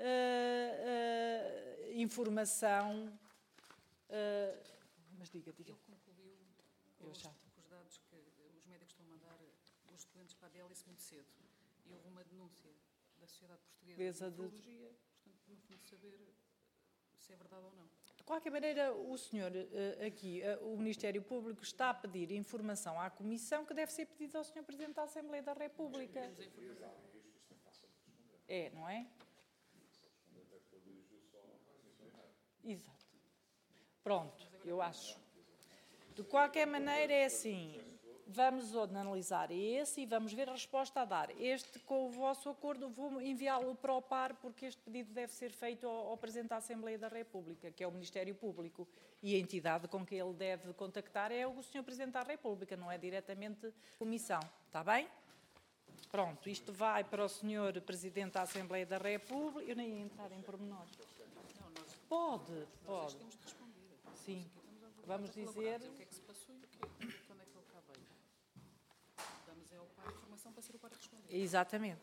informação. Mas diga. Ele concluiu com os dados que os médicos estão a mandar os doentes para a diálise muito cedo e houve uma denúncia da Sociedade Portuguesa de Nefrologia, portanto, no fundo, saber se é verdade ou não. De qualquer maneira, o senhor aqui, o Ministério Público, está a pedir informação à Comissão que deve ser pedida ao Sr. Presidente da Assembleia da República. É, não é? Exato. Pronto, eu acho. De qualquer maneira, é assim, vamos analisar esse e vamos ver a resposta a dar. Este, com o vosso acordo, vou enviá-lo para o Par, porque este pedido deve ser feito ao Presidente da Assembleia da República, que é o Ministério Público, e a entidade com que ele deve contactar é o Sr. Presidente da República, não é diretamente a Comissão. Está bem? Pronto, isto vai para o Sr. Presidente da Assembleia da República. Eu nem ia entrar em pormenores. Pode. Nós temos de responder. Sim. Vamos dizer... O que é que se passou e quando é que ele cá veio? Damos ao Par a informação para ser o Par a responder. Exatamente.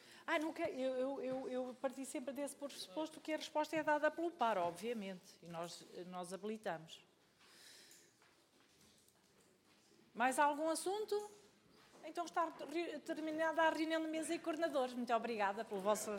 Eu parti sempre desse pressuposto que a resposta é dada pelo Par, obviamente, e nós habilitamos. Mais algum assunto? Então está terminada a reunião de mesa e coordenadores. Muito obrigada pelo vosso...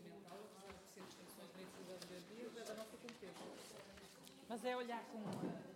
Mas é olhar com...